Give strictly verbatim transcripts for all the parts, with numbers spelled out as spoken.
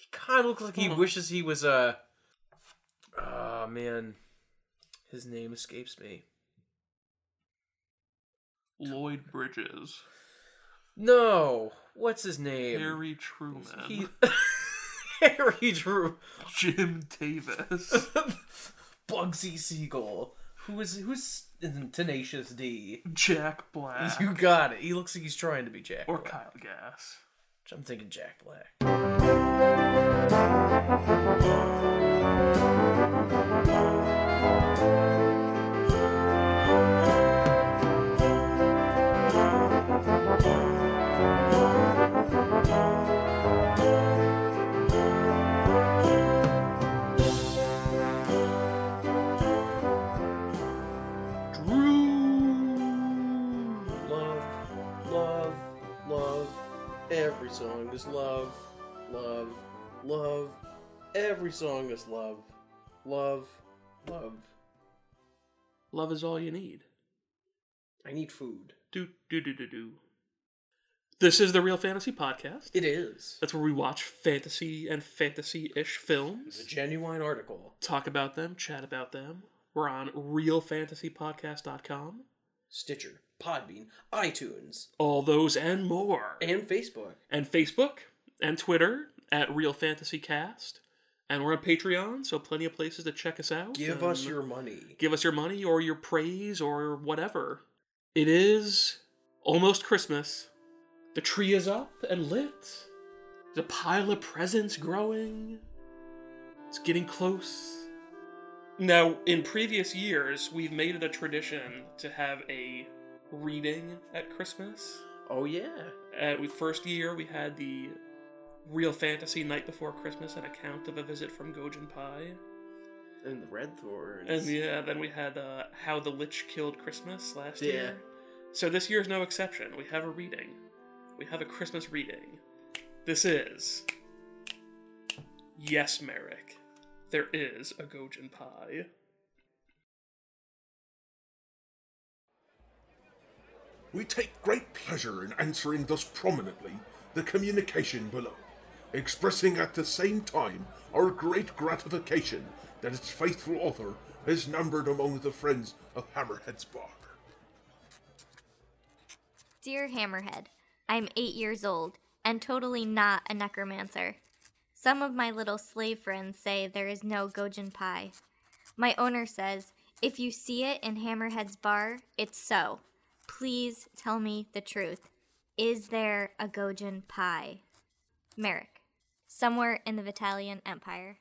He kind of looks like he Hmm. wishes he was a... Uh... Oh, man. His name escapes me. Lloyd Bridges. No! What's his name? Harry Truman. He... Harry Drew. Jim Davis. Bugsy Siegel. Who is... Who's in Tenacious D? Jack Black. You got it. He looks like he's trying to be Jack Or Black. Kyle Gass. I'm thinking Jack Black. Love, love, love. Every song is love, love, love. Every song is love, love, love. Love is all you need. I need food. Do, do, do, do, do. This is the Real Fantasy Podcast. It is. That's where we watch fantasy and fantasy-ish It's films. a genuine article. Talk about them, chat about them. We're on real fantasy podcast dot com. Stitcher, Podbean, iTunes, All those and more. and Facebook. And Facebook and Twitter at Real Fantasy Cast. And we're on Patreon, so plenty of places to check us out. Give and us your money. Give us your money or your praise or whatever. It is almost Christmas. The tree is up and lit. There's a pile of presents growing. It's getting close. Now, in previous years, we've made it a tradition to have a reading at Christmas. Oh, yeah. At the first year, we had the Real Fantasy Night Before Christmas, an account of a visit from Gojin Pai. And the Red Thorns. And yeah, then we had uh, How the Lich Killed Christmas last Yeah. year. So this year's no exception. We have a reading. We have a Christmas reading. This is... Yes, Merrick. There is a Gojin Pai. We take great pleasure in answering thus prominently the communication below, expressing at the same time our great gratification that its faithful author is numbered among the friends of Hammerhead's Bar. Dear Hammerhead, I'm eight years old and totally not a necromancer. Some of my little slave friends say there is no Gojin Pai. My owner says, if you see it in Hammerhead's Bar, it's so. Please tell me the truth. Is there a Gojin Pai? Merrick. Somewhere in the Vitalian Empire.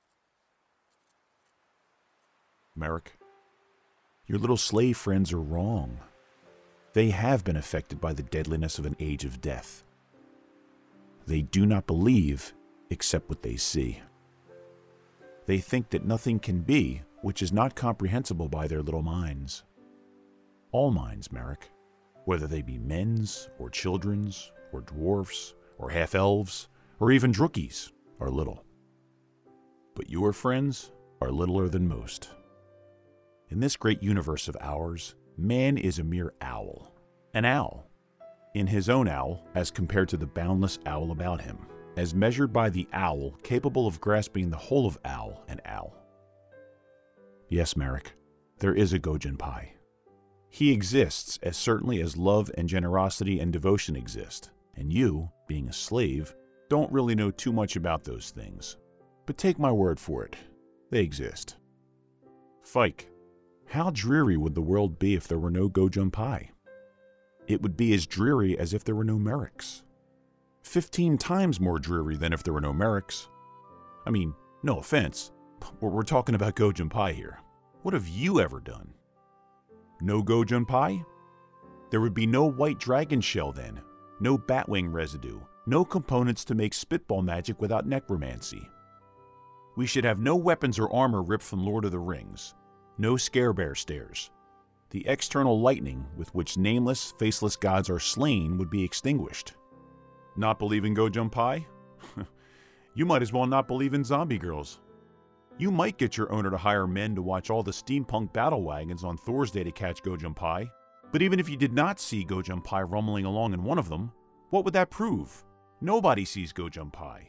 Merrick, your little slave friends are wrong. They have been affected by the deadliness of an age of death. They do not believe except what they see. They think that nothing can be which is not comprehensible by their little minds. All minds, Merrick, whether they be men's, or children's, or dwarfs, or half-elves, or even drookies, are little. But your friends are littler than most. In this great universe of ours, man is a mere owl. An owl. In his own owl, as compared to the boundless owl about him, as measured by the owl capable of grasping the whole of owl and owl. Yes, Merrick, there is a Gojin Pai. He exists as certainly as love and generosity and devotion exist, and you, being a slave, don't really know too much about those things. But take my word for it, they exist. Fike, how dreary would the world be if there were no Gojin Pai? It would be as dreary as if there were no Merricks. Fifteen times more dreary than if there were no Merricks. I mean, no offense, but we're talking about Gojin Pai here. What have you ever done? No Gojin Pai? There would be no white dragon shell then, no batwing residue, no components to make spitball magic without necromancy. We should have no weapons or armor ripped from Lord of the Rings, no scare bear stairs. The external lightning with which nameless, faceless gods are slain would be extinguished. Not believe in Gojin Pai? You might as well not believe in zombie girls. You might get your owner to hire men to watch all the steampunk battle wagons on Thor's Day to catch Gojin Pai, but even if you did not see Gojin Pai rumbling along in one of them, what would that prove? Nobody sees Gojin Pai.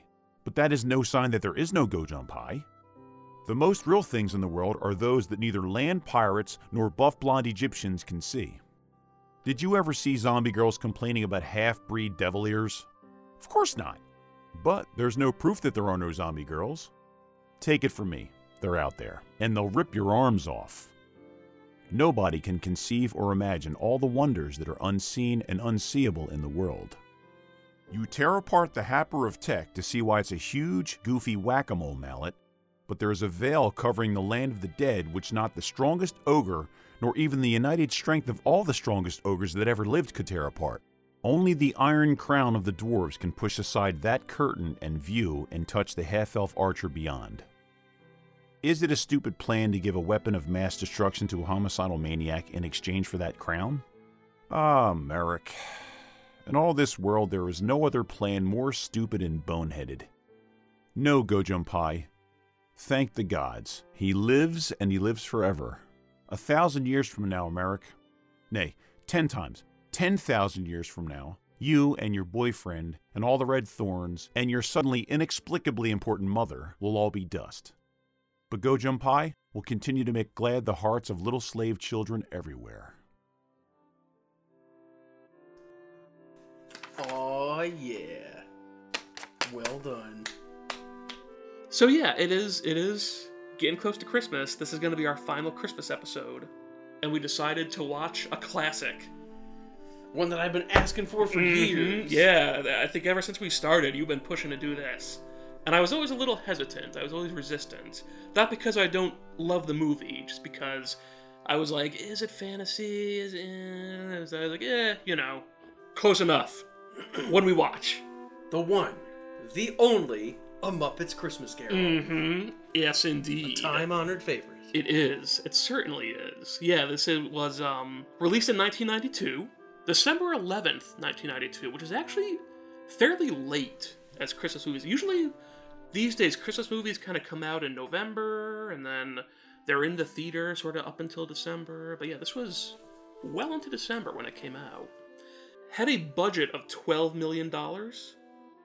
But that is no sign that there is no Gojon Pie. The most real things in the world are those that neither land pirates nor buff blonde Egyptians can see. Did you ever see zombie girls complaining about half-breed devil ears? Of course not. But there's no proof that there are no zombie girls. Take it from me, they're out there, and they'll rip your arms off. Nobody can conceive or imagine all the wonders that are unseen and unseeable in the world. You tear apart the Happer of Tech to see why it's a huge, goofy whack-a-mole mallet, but there is a veil covering the land of the dead which not the strongest ogre, nor even the united strength of all the strongest ogres that ever lived could tear apart. Only the iron crown of the dwarves can push aside that curtain and view and touch the half-elf archer beyond. Is it a stupid plan to give a weapon of mass destruction to a homicidal maniac in exchange for that crown? Ah, Merrick. In all this world, there is no other plan more stupid and boneheaded. No, Gojon Pie. Thank the gods. He lives, and he lives forever. A thousand years from now, Merrick. Nay, ten times. Ten thousand years from now, you and your boyfriend, and all the red thorns, and your suddenly inexplicably important mother will all be dust. But Gojon Pie will continue to make glad the hearts of little slave children everywhere. Oh yeah. Well done. So yeah, it is it is getting close to Christmas. This is going to be our final Christmas episode. And we decided to watch a classic. One that I've been asking for for Mm-hmm. years. Yeah, I think ever since we started, you've been pushing to do this. And I was always a little hesitant. I was always resistant. Not because I don't love the movie, just because I was like, is it fantasy? Is it... I was like, eh, you know, close enough. What do we watch? The one, the only, A Muppet's Christmas Carol. Mm-hmm. Yes, indeed. A time-honored favorite. It is. It certainly is. Yeah, this is, was um, released in nineteen ninety-two, December eleventh, nineteen ninety-two, which is actually fairly late as Christmas movies. Usually, these days, Christmas movies kind of come out in November, and then they're in the theater sort of up until December. But yeah, this was well into December when it came out. Had a budget of twelve million dollars,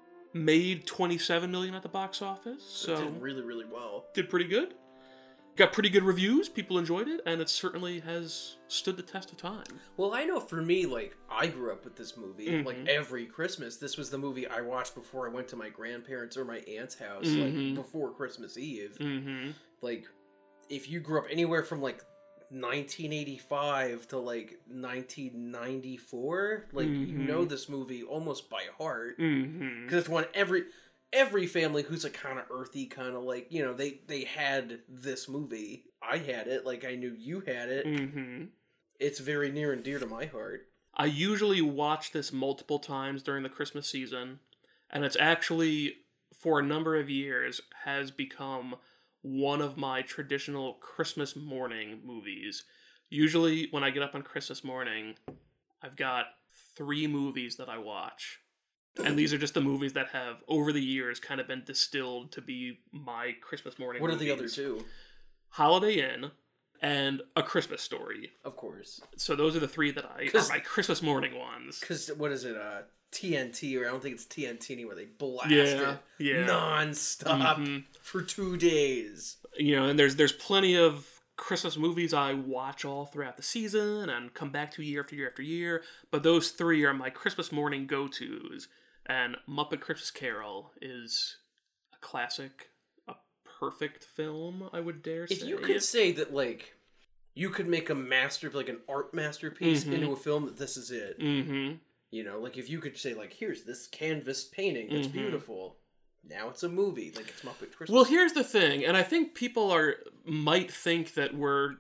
made twenty-seven million dollars at the box office, so It did really, really well. did pretty good. Got pretty good reviews, people enjoyed it, and it certainly has stood the test of time. Well, I know for me, like, I grew up with this movie. Mhm. Like, every Christmas, this was the movie I watched before I went to my grandparents' or my aunt's house, Mhm. like, before Christmas Eve. Mm-hmm. Like, if you grew up anywhere from, like, nineteen eighty-five to, like, nineteen ninety-four, like, you Mhm. know this movie almost by heart. Mm-hmm. Because it's one every... Every family who's like kind of earthy, kind of like, you know, they, they had this movie. I had it, like I knew you had it. Mm-hmm. It's very near and dear to my heart. I usually watch this multiple times during the Christmas season, and it's actually, for a number of years, has become one of my traditional Christmas morning movies. Usually, when I get up on Christmas morning, I've got three movies that I watch. And these are just the movies that have, over the years, kind of been distilled to be my Christmas morning What movies. are the other two? Holiday Inn and A Christmas Story. Of course. So those are the three that I are my Christmas morning ones. Because, what is it, uh, T N T, or I don't think it's T N T anymore, they blast Yeah, it yeah. non-stop Mhm. for two days. You know, and there's there's plenty of Christmas movies I watch all throughout the season and come back to year after year after year, but those three are my Christmas morning go-tos. And Muppet Christmas Carol is a classic, a perfect film, I would dare say. If you could say that, like, you could make a master, like an art masterpiece Mhm. into a film, that this is it. Mm-hmm. You know, like if you could say, like, here's this canvas painting that's Mhm. beautiful. Now it's a movie, like it's Muppet Christmas. Well, here's the thing, and I think people are might think that we're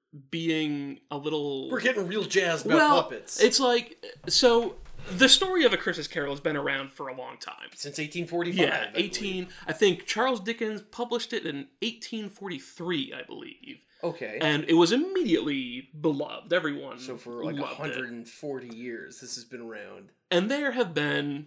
being a little... We're getting real jazzed about well, puppets. it's like, so the story of A Christmas Carol has been around for a long time. Since eighteen forty-five. Yeah, I eighteen. believe. I think Charles Dickens published it in eighteen forty-three, I believe, Okay. and it was immediately beloved. Everyone so for like loved one it. hundred forty years, this has been around. And there have been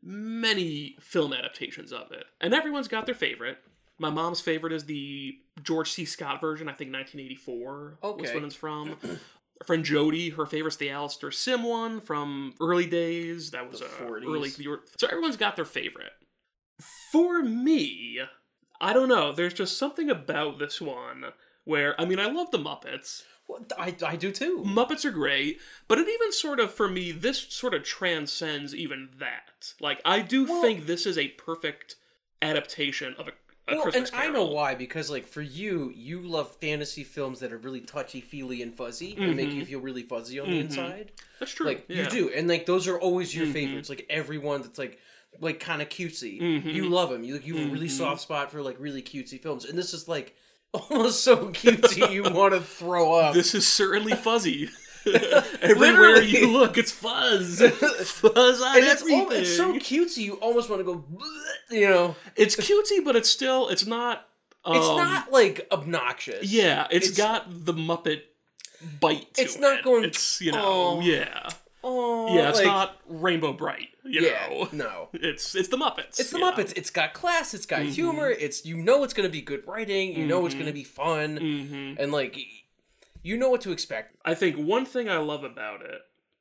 many film adaptations of it, and everyone's got their favorite. My mom's favorite is the George C. Scott version. I think nineteen eighty-four was Okay. when it's from. Our friend Jody, her favorite's the Alistair Sim one from early days. That was The uh, forties. early. So everyone's got their favorite. For me, I don't know. There's just something about this one where, I mean, I love the Muppets. Well, I, I do too. Muppets are great, but it even sort of, for me, this sort of transcends even that. Like, I do Well, think this is a perfect adaptation of a, a well, Christmas and Carol. I know why, because, like, for you, you love fantasy films that are really touchy-feely and fuzzy, mm-hmm. and make you feel really fuzzy on mm-hmm. the inside. That's true. Like, yeah. you do, and, like, those are always your mm-hmm. favorites. Like, everyone that's, like, like kind of cutesy. Mm-hmm. You love them. You, you have a really Mm-hmm. soft spot for, like, really cutesy films. And this is, like, almost so cutesy you want to throw up. This is certainly fuzzy. Everywhere Literally. you look, it's fuzz. Fuzz on and it's, everything. al- it's so cutesy, you almost want to go, bleh, you know. It's cutesy, but it's still, it's not... Um, It's not, like, obnoxious. Yeah, it's, It's- got the Muppet bite to it. It's not going, It's, you know, "Oh, yeah. Oh, Yeah, it's like, not Rainbow Bright, you yeah, know. no. It's it's the Muppets. It's the yeah. Muppets. It's got class. It's got Mhm. humor. It's you know it's gonna be good writing. You know it's Mhm. gonna be fun, Mhm. and like you know what to expect. I think one thing I love about it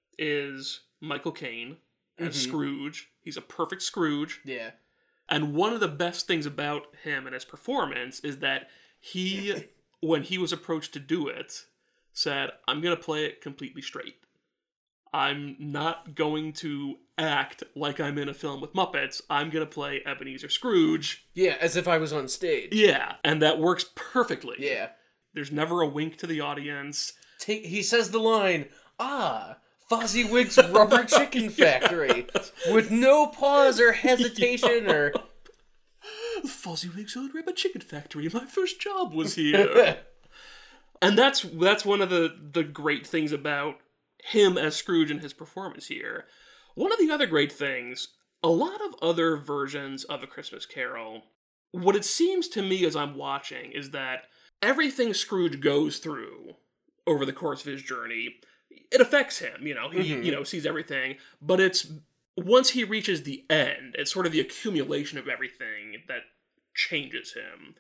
is Michael Caine as Mhm. Scrooge. He's a perfect Scrooge. Yeah, And one of the best things about him and his performance is that he, when he was approached to do it, said, I'm going to play it completely straight. I'm not going to act like I'm in a film with Muppets. I'm going to play Ebenezer Scrooge. yeah, as if I was on stage. Yeah, and that works perfectly. Yeah. There's never a wink to the audience. Take, he says the line, "Ah, Fozziwig's Rubber Chicken Factory," with no pause or hesitation or. Fozziwig's Old Rabbit Chicken Factory. My first job was here. And that's that's one of the, the great things about him as Scrooge and his performance here. One of the other great things, a lot of other versions of A Christmas Carol, what it seems to me as I'm watching is that everything Scrooge goes through over the course of his journey, it affects him, you know, he Mhm. you know sees everything, but it's once he reaches the end, it's sort of the accumulation of everything that changes him.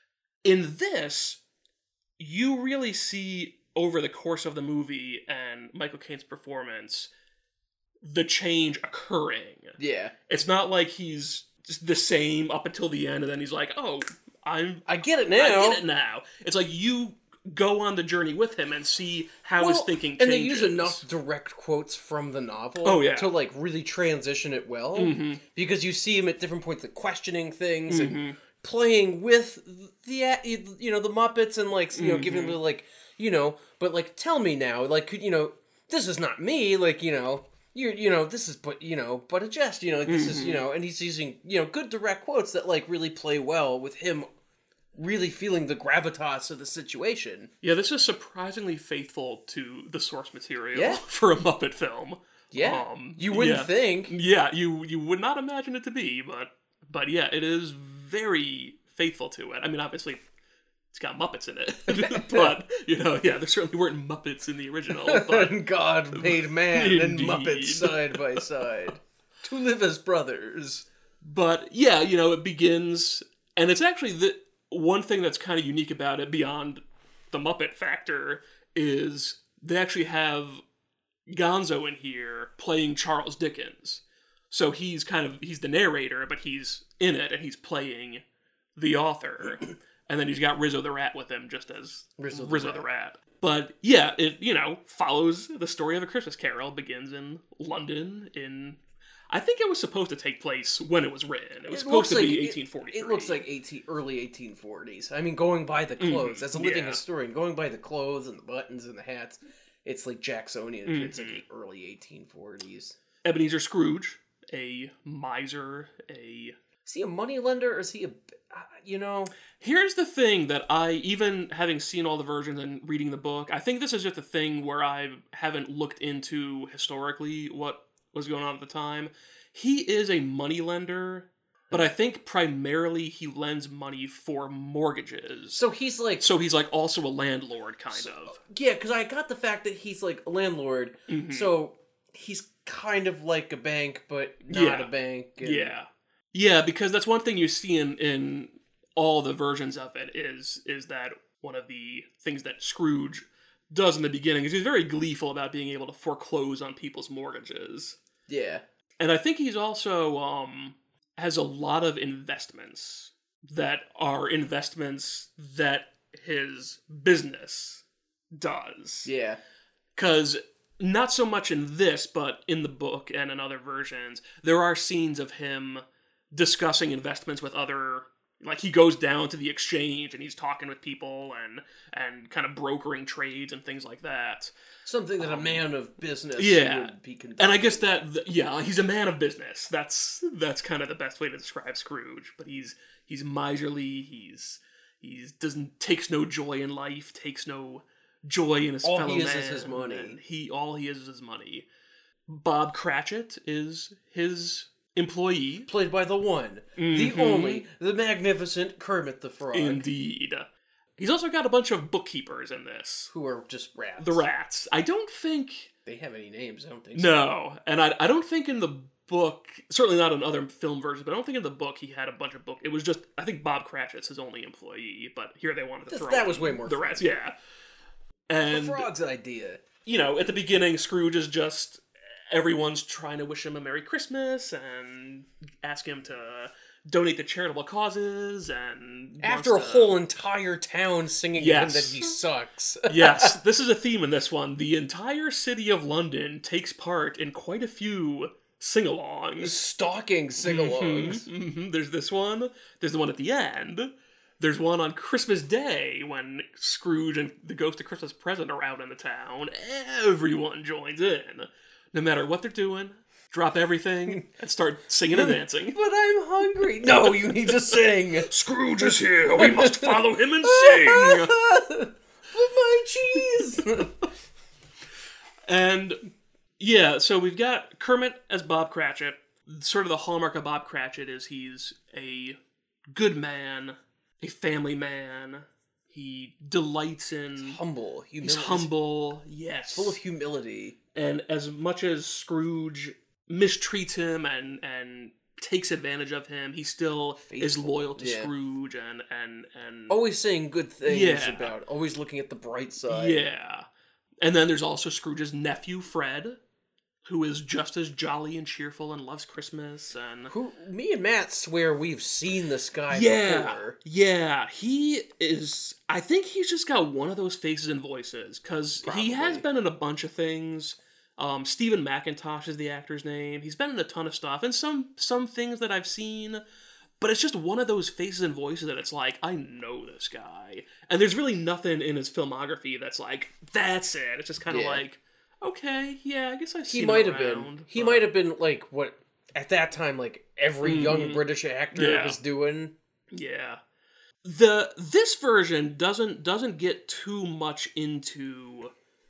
In this, you really see over the course of the movie and Michael Caine's performance the change occurring. Yeah, It's not like he's just the same up until the end and then he's like, oh, I'm I get it now. I get it now. It's like you go on the journey with him and see how his Well, thinking and changes. they use enough direct quotes from the novel Oh, yeah. to like really transition it well, Mhm. because you see him at different points like questioning things Mhm. and playing with the you know the Muppets and like you know giving Mhm. them like you know but like tell me now like could you know this is not me like you know you're you know this is but you know but a jest you know like, this is you Mhm. know and he's using you know good direct quotes that like really play well with him really feeling the gravitas of the situation. Yeah, this is surprisingly faithful to the source material Yeah. for a Muppet film. Yeah, Um, you wouldn't yeah. think. Yeah, you you would not imagine it to be, but but yeah, it is very faithful to it. I mean, obviously, it's got Muppets in it, but you know, yeah, there certainly weren't Muppets in the original. But And God made man and Indeed. Muppets side by side to live as brothers. but yeah, you know, it begins, and it's actually the one thing that's kind of unique about it beyond the Muppet factor is they actually have Gonzo in here playing Charles Dickens. So he's kind of, he's the narrator, but he's in it, and he's playing the author. And then he's got Rizzo the Rat with him, just as Rizzo Rizzo, the the, Rat. Rat. But yeah, it, you know, follows the story of A Christmas Carol, begins in London in, I think it was supposed to take place when it was written. It was It supposed to looks be like- eighteen forty-three. It looks like eighteen, early eighteen forties. I mean, going by the clothes, Mhm, as a living yeah. historian, going by the clothes and the buttons and the hats, it's like Jacksonian. It's like Mhm. early eighteen forties. Ebenezer Scrooge, a miser, a... Is he a moneylender or is he a, uh, you know? Here's the thing that I, even having seen all the versions and reading the book, I think this is just a thing where I haven't looked into historically what was going on at the time. He is a moneylender, but I think primarily he lends money for mortgages. So he's like, So he's like also a landlord, kind So- of. yeah, because I got the fact that he's like a landlord, Mhm. so he's kind of like a bank, but not Yeah. a bank. and- Yeah. Yeah, because that's one thing you see in, in all the versions of it is is that one of the things that Scrooge does in the beginning is he's very gleeful about being able to foreclose on people's mortgages. Yeah. And I think he's also um has a lot of investments that are investments that his business does. Yeah. Because not so much in this, but in the book and in other versions, there are scenes of him discussing investments with other, like he goes down to the exchange and he's talking with people and and kind of brokering trades and things like that. Something that um, a man of business yeah. would be conducting. And I guess that, yeah, he's a man of business. That's that's kind of the best way to describe Scrooge. But he's he's miserly. He's he's doesn't takes no joy in life. Takes no joy in his all fellow he is man. is his money. And he all he is is his money. Bob Cratchit is his employee, played by the one, mm-hmm. the only, the magnificent Kermit the Frog. Indeed. He's also got a bunch of bookkeepers in this. Who are just rats. The rats. I don't think... They have any names, I don't think so. No. And I, I don't think in the book, certainly not in other film versions, but I don't think in the book he had a bunch of book... It was just, I think Bob Cratchit's his only employee, but here they wanted to That's, throw That was way more the fun. rats, yeah. And the Frog's idea. You know, at the beginning, Scrooge is just... Everyone's trying to wish him a Merry Christmas and ask him to donate to charitable causes, and after a to... whole entire town singing yes. him that he sucks. Yes, this is a theme in this one. The entire city of London takes part in quite a few sing-alongs. Stalking sing-alongs. Mm-hmm, mm-hmm. There's this one. There's the one at the end. There's one on Christmas Day when Scrooge and the Ghost of Christmas Present are out in the town. Everyone joins in. No matter what they're doing, drop everything and start singing and dancing. But I'm hungry. No, you need to sing. Scrooge is here. We must follow him and sing. But my cheese. And yeah, so we've got Kermit as Bob Cratchit. Sort of the hallmark of Bob Cratchit is he's a good man, a family man. He delights in... He's humble. Humil- he's humble, yes. Full of humility. And as much as Scrooge mistreats him and, and takes advantage of him, he still Faithful. is loyal to yeah. Scrooge and, and, and... Always saying good things yeah. about... Always looking at the bright side. Yeah. And then there's also Scrooge's nephew, Fred, who is just as jolly and cheerful and loves Christmas. And who me and Matt swear we've seen this guy yeah, before. Yeah, he is... I think he's just got one of those faces and voices, because he has been in a bunch of things. Um, Stephen McIntosh is the actor's name. He's been in a ton of stuff, and some some things that I've seen, but it's just one of those faces and voices that it's like, I know this guy. And there's really nothing in his filmography that's like, that's it. It's just kind of yeah. like, okay, yeah, I guess I've seen he might him have around, been. He but... might have been like what at that time, like every mm-hmm. young British actor yeah. was doing. Yeah. The this version doesn't doesn't get too much into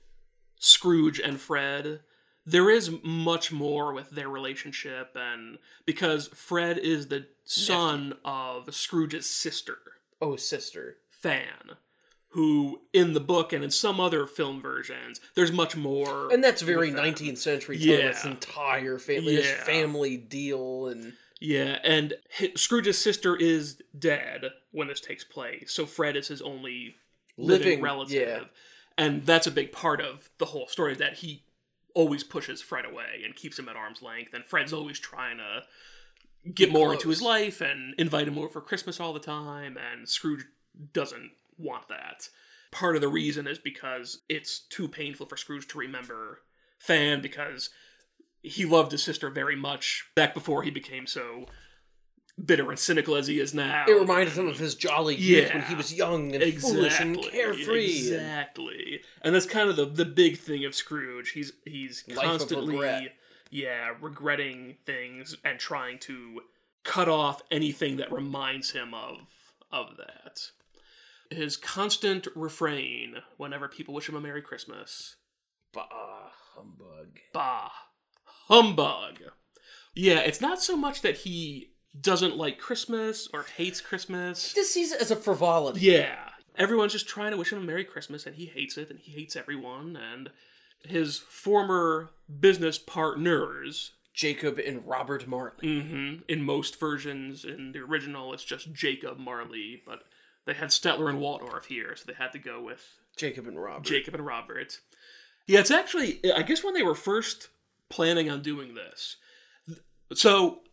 Scrooge and Fred. There is much more with their relationship, and because Fred is the son Nephew. of Scrooge's sister. Oh, sister. Fan. Who, in the book and in some other film versions, there's much more... And that's very nineteenth century too. Yeah. This entire family, yeah. his family deal, and... Yeah, and his, Scrooge's sister is dead when this takes place, so Fred is his only living, living relative. Yeah. And that's a big part of the whole story, that he always pushes Fred away and keeps him at arm's length, and Fred's always trying to get Be more close. into his life and invite him over for Christmas all the time, and Scrooge doesn't want that. Part of the reason is because it's too painful for Scrooge to remember Fan, because he loved his sister very much back before he became so bitter and cynical as he is now. It reminded him of his jolly youth yeah, when he was young and exactly, foolish and carefree. Exactly. And that's kind of the, the big thing of Scrooge. He's he's Life constantly of regret. yeah, regretting things and trying to cut off anything that reminds him of of that. His constant refrain whenever people wish him a Merry Christmas. Bah, humbug. Bah, humbug. Yeah, it's not so much that he doesn't like Christmas or hates Christmas. He just sees it as a frivolity. Yeah. Everyone's just trying to wish him a Merry Christmas, and he hates it, and he hates everyone, and his former business partners... Jacob and Robert Marley. Mm-hmm. In most versions, in the original, it's just Jacob Marley, but they had Stettler and Waldorf here, so they had to go with... Jacob and Robert. Jacob and Robert. Yeah, it's actually... I guess when they were first planning on doing this... So,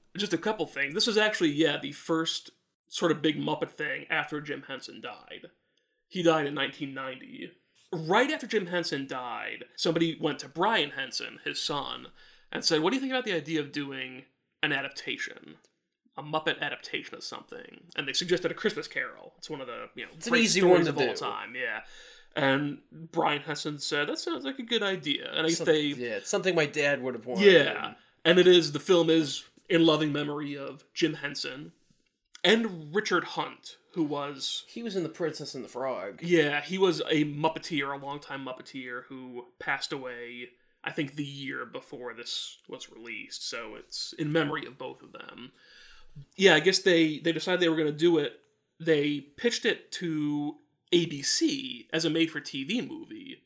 just a couple things. This was actually, yeah, the first sort of big Muppet thing after Jim Henson died. He died in nineteen ninety. Right after Jim Henson died, somebody went to Brian Henson, his son, and said, what do you think about the idea of doing an adaptation? A Muppet adaptation of something. And they suggested A Christmas Carol. It's one of the, you know, it's an great easy stories one of to all do. time. Yeah. And Brian Henson said, that sounds like a good idea. And I guess Some- they... Yeah, it's something my dad would have wanted. Yeah. And it is, the film is in loving memory of Jim Henson and Richard Hunt, who was... He was in The Princess and the Frog. Yeah, he was a Muppeteer, a longtime Muppeteer, who passed away, I think, the year before this was released. So it's in memory of both of them. Yeah, I guess they, they decided they were going to do it. They pitched it to A B C as a made-for-T V movie.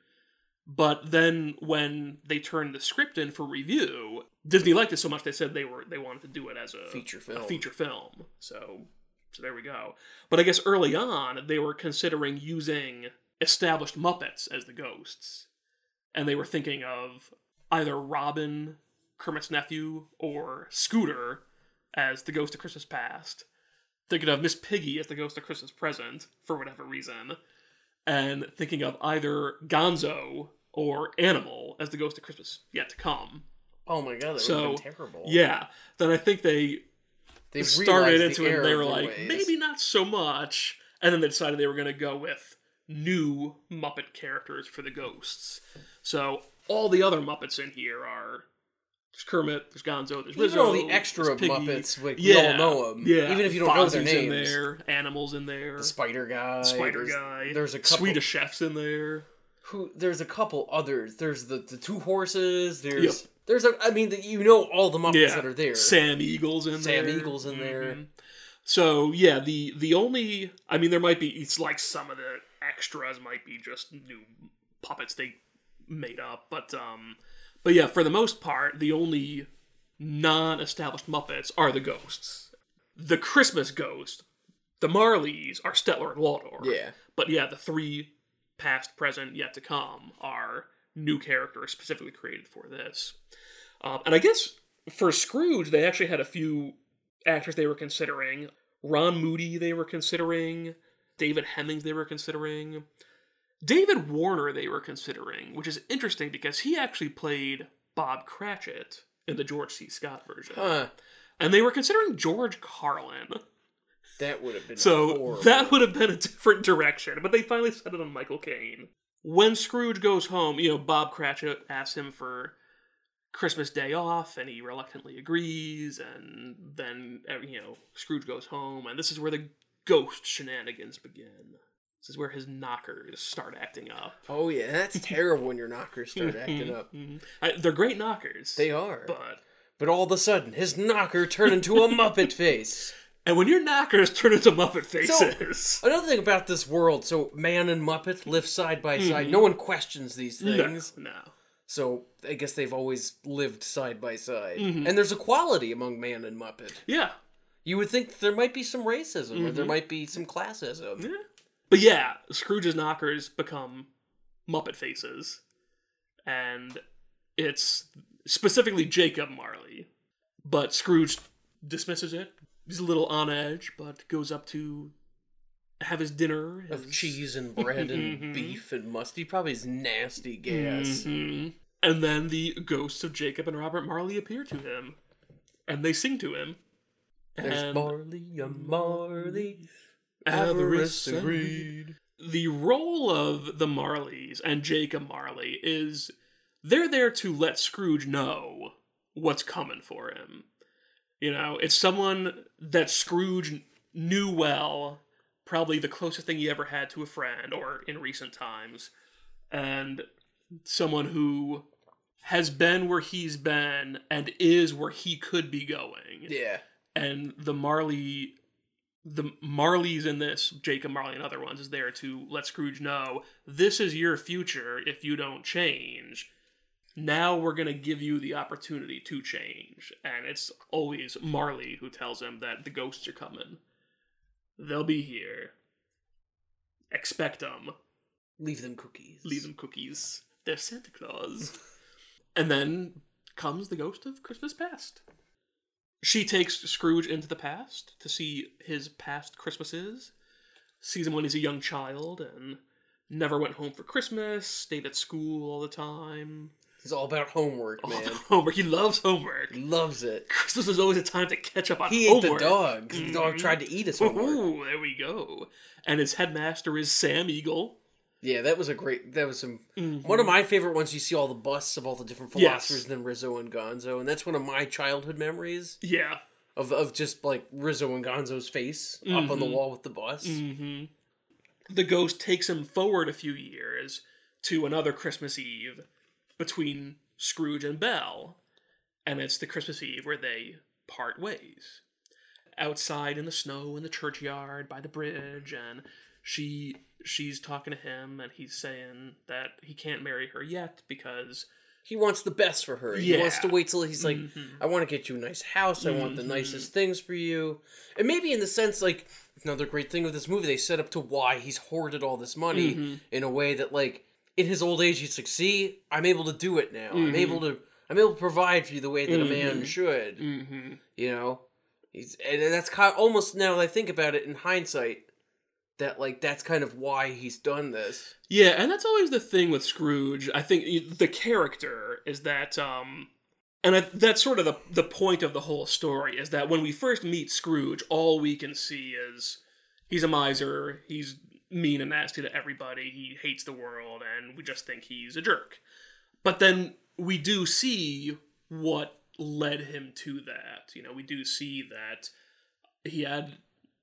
But then when they turned the script in for review, Disney liked it so much they said they were they wanted to do it as a Feature film. A feature film. So so there we go. But I guess early on they were considering using established Muppets as the ghosts. And they were thinking of either Robin, Kermit's nephew, or Scooter as the Ghost of Christmas Past. Thinking of Miss Piggy as the Ghost of Christmas Present, for whatever reason. And thinking of either Gonzo or Animal as the Ghost of Christmas Yet to Come. Oh my god, that So, would have been terrible. Yeah. Then I think they They started realized into the it and error they of were their like, ways. maybe not so much. And then they decided they were going to go with new Muppet characters for the ghosts. So all the other Muppets in here are... There's Kermit, there's Gonzo, there's Rizzo, Even all the extra there's Piggy. Muppets, like, we yeah, all know them. Yeah. Even if you don't know their Fozzie's in names. there, Animals in there, The Spider Guy. Spider there's, Guy. There's a couple. Swedish Chef's in there. Who? There's a couple others. There's the, the two horses. There's Yep. there's a. I mean, the, you know all the Muppets Yeah. that are there. Sam Eagle's in Sam there. Eagle's in there. Mhm. So yeah, the the only I mean there might be it's like some of the extras might be just new puppets they made up, but um but yeah, for the most part, the only non-established Muppets are the ghosts. The Christmas ghost, the Marleys are Stettler and Waldorf. Yeah. But yeah, the three past, present, yet to come are new characters specifically created for this. Um, and I guess for Scrooge, they actually had a few actors they were considering. Ron Moody they were considering. David Hemmings they were considering. David Warner they were considering, which is interesting because he actually played Bob Cratchit in the George C. Scott version. Huh. And they were considering George Carlin. That would have been So horrible. that would have been a different direction, but they finally settled on Michael Caine. When Scrooge goes home, you know, Bob Cratchit asks him for Christmas Day off, and he reluctantly agrees, and then, you know, Scrooge goes home, and this is where the ghost shenanigans begin. This is where his knockers start acting up. Oh yeah, that's terrible when your knockers start acting up. Mhm. I, they're great knockers. They are. But... But all of a sudden, his knocker turned into a Muppet face. And when your knockers turn into Muppet faces... So, another thing about this world, so man and Muppet live side by side. No one questions these things. No, no. So I guess they've always lived side by side. Mhm. And there's equality among man and Muppet. Yeah. You would think there might be some racism or there might be some classism. Yeah. But yeah, Scrooge's knockers become Muppet faces. And it's specifically Jacob Marley. But Scrooge dismisses it. He's a little on edge, but goes up to have his dinner. His... Of cheese and bread and Mhm. beef and mustard. Probably his nasty gas. Mhm. And then the ghosts of Jacob and Robert Marley appear to him. And they sing to him. There's And Marley, a Marley, avarice avarice and greed. The role of the Marleys and Jacob Marley is they're there to let Scrooge know what's coming for him. You know, it's someone that Scrooge knew well, probably the closest thing he ever had to a friend, or in recent times, and someone who has been where he's been and is where he could be going. Yeah. And the Marley, the Marleys in this, Jacob Marley and other ones, is there to let Scrooge know, this is your future if you don't change. Now we're going to give you the opportunity to change. And it's always Marley who tells him that the ghosts are coming. They'll be here. Expect them. Leave them cookies. Leave them cookies. They're Santa Claus. And then comes the ghost of Christmas Past. She takes Scrooge into the past to see his past Christmases, sees him when he's a young child, and never went home for Christmas, stayed at school all the time. He's all about homework, man. All homework. He loves homework. He loves it. Christmas is always a time to catch up on he homework. He ate the dog. Mm-hmm. The dog tried to eat his homework. Ooh, there we go. And his headmaster is Sam Eagle. Yeah, that was a great... That was some... Mm-hmm. One of my favorite ones, you see all the busts of all the different philosophers, yes. then Rizzo and Gonzo, and that's one of my childhood memories. Yeah. Of of just, like, Rizzo and Gonzo's face mm-hmm. up on the wall with the bust. Mm-hmm. The ghost takes him forward a few years to another Christmas Eve between Scrooge and Belle, and it's the Christmas Eve where they part ways. Outside in the snow in the churchyard by the bridge, and she she's talking to him, and he's saying that he can't marry her yet because he wants the best for her. Yeah. He wants to wait till he's like, mm-hmm. I want to get you a nice house. I mm-hmm. want the nicest things for you. And maybe in the sense, like, another great thing with this movie, they set up to why he's hoarded all this money mm-hmm. in a way that, like, in his old age, he's like, see, I'm able to do it now. Mm-hmm. I'm able to, I'm able to provide for you the way that mm-hmm. a man should. Mm-hmm. You know, he's and that's kind of, almost now that I think about it in hindsight, that like that's kind of why he's done this. Yeah, and that's always the thing with Scrooge. I think the character is that, um, and I, that's sort of the the point of the whole story is that when we first meet Scrooge, all we can see is he's a miser. He's mean and nasty to everybody. He hates the world, and we just think he's a jerk. But then we do see what led him to that. You know, we do see that he had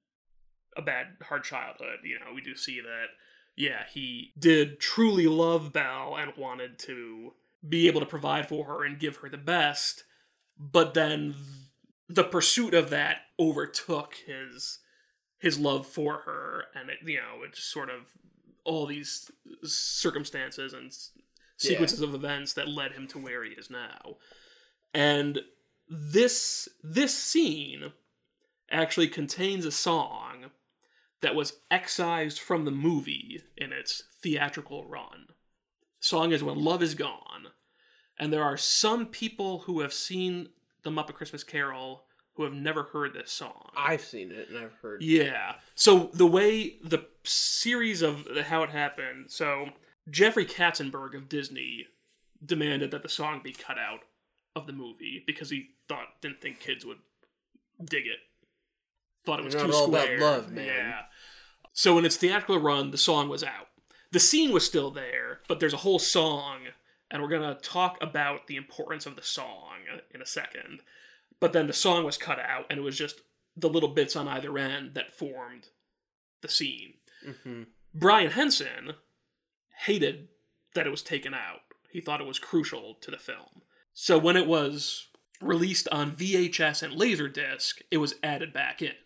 a bad, hard childhood. You know, we do see that, yeah, he did truly love Belle and wanted to be able to provide for her and give her the best, but then the pursuit of that overtook his his love for her, and it, you know, it just sort of all these circumstances and sequences yeah. of events that led him to where he is now. And this this scene actually contains a song that was excised from the movie in its theatrical run. The song is When Love Is Gone. And there are some people who have seen The Muppet Christmas Carol who have never heard this song. I've seen it, and I've heard... Yeah. So the way, the series of how it happened, so Jeffrey Katzenberg of Disney demanded that the song be cut out of the movie because he thought, didn't think kids would dig it. Thought it was You're too not all square. about love, man. Yeah. So in its theatrical run, the song was out. The scene was still there, but there's a whole song, and we're going to talk about the importance of the song in a second. But then the song was cut out, and it was just the little bits on either end that formed the scene. Mm-hmm. Brian Henson hated that it was taken out. He thought it was crucial to the film. So when it was released on V H S and Laserdisc, it was added back in.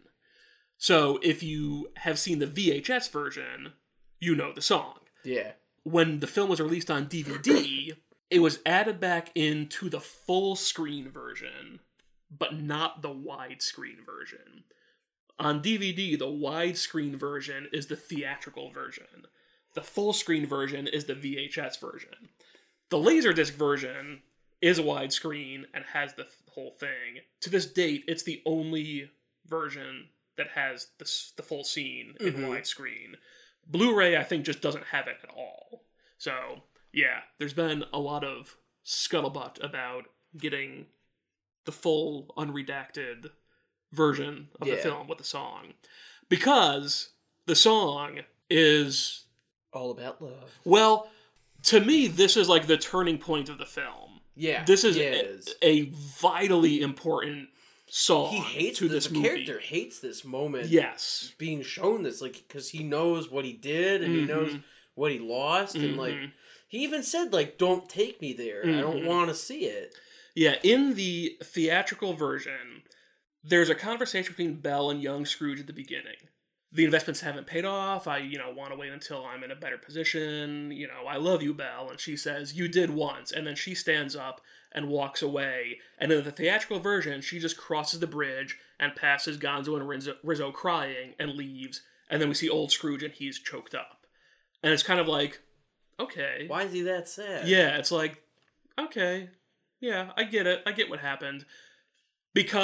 So if you have seen the V H S version, you know the song. Yeah. When the film was released on D V D, it was added back into the full screen version, but not the widescreen version. On D V D, the widescreen version is the theatrical version. The full screen version is the V H S version. The Laserdisc version is widescreen and has the whole thing. To this date, it's the only version that has the, the full scene in mm-hmm. widescreen. Blu-ray, I think, just doesn't have it at all. So, yeah, there's been a lot of scuttlebutt about getting the full, unredacted version of yeah. the film with the song. Because the song is... all about love. Well, to me, this is like the turning point of the film. Yeah. This is, yeah, a, is. a vitally important song he hates to the, this the movie. character hates this moment. Yes. Being shown this, like, because he knows what he did and mm-hmm. he knows what he lost. Mm-hmm. And, like, he even said, like, don't take me there. Mm-hmm. I don't want to see it. Yeah, in the theatrical version, there's a conversation between Belle and young Scrooge at the beginning. The investments haven't paid off. I, you know, want to wait until I'm in a better position. You know, I love you, Belle. And she says, you did once. And then she stands up and walks away. And in the theatrical version, she just crosses the bridge and passes Gonzo and Rizzo, Rizzo crying and leaves. And then we see old Scrooge and he's choked up. And it's kind of like, okay. Why is he that sad? Yeah, it's like, okay. Yeah, I get it. I get what happened. Because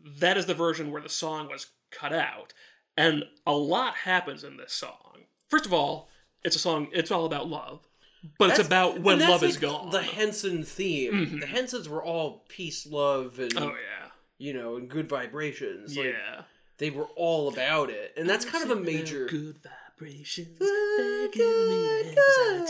that is the version where the song was cut out. And a lot happens in this song. First of all, it's a song, it's all about love. But That's, it's about when that's love like is gone. The Henson theme. Mm-hmm. The Hensons were all peace, love, and Oh, yeah. you know, and good vibrations. Yeah. Like, they were all about it. And that's kind of a major... Good vibrations. They're giving me the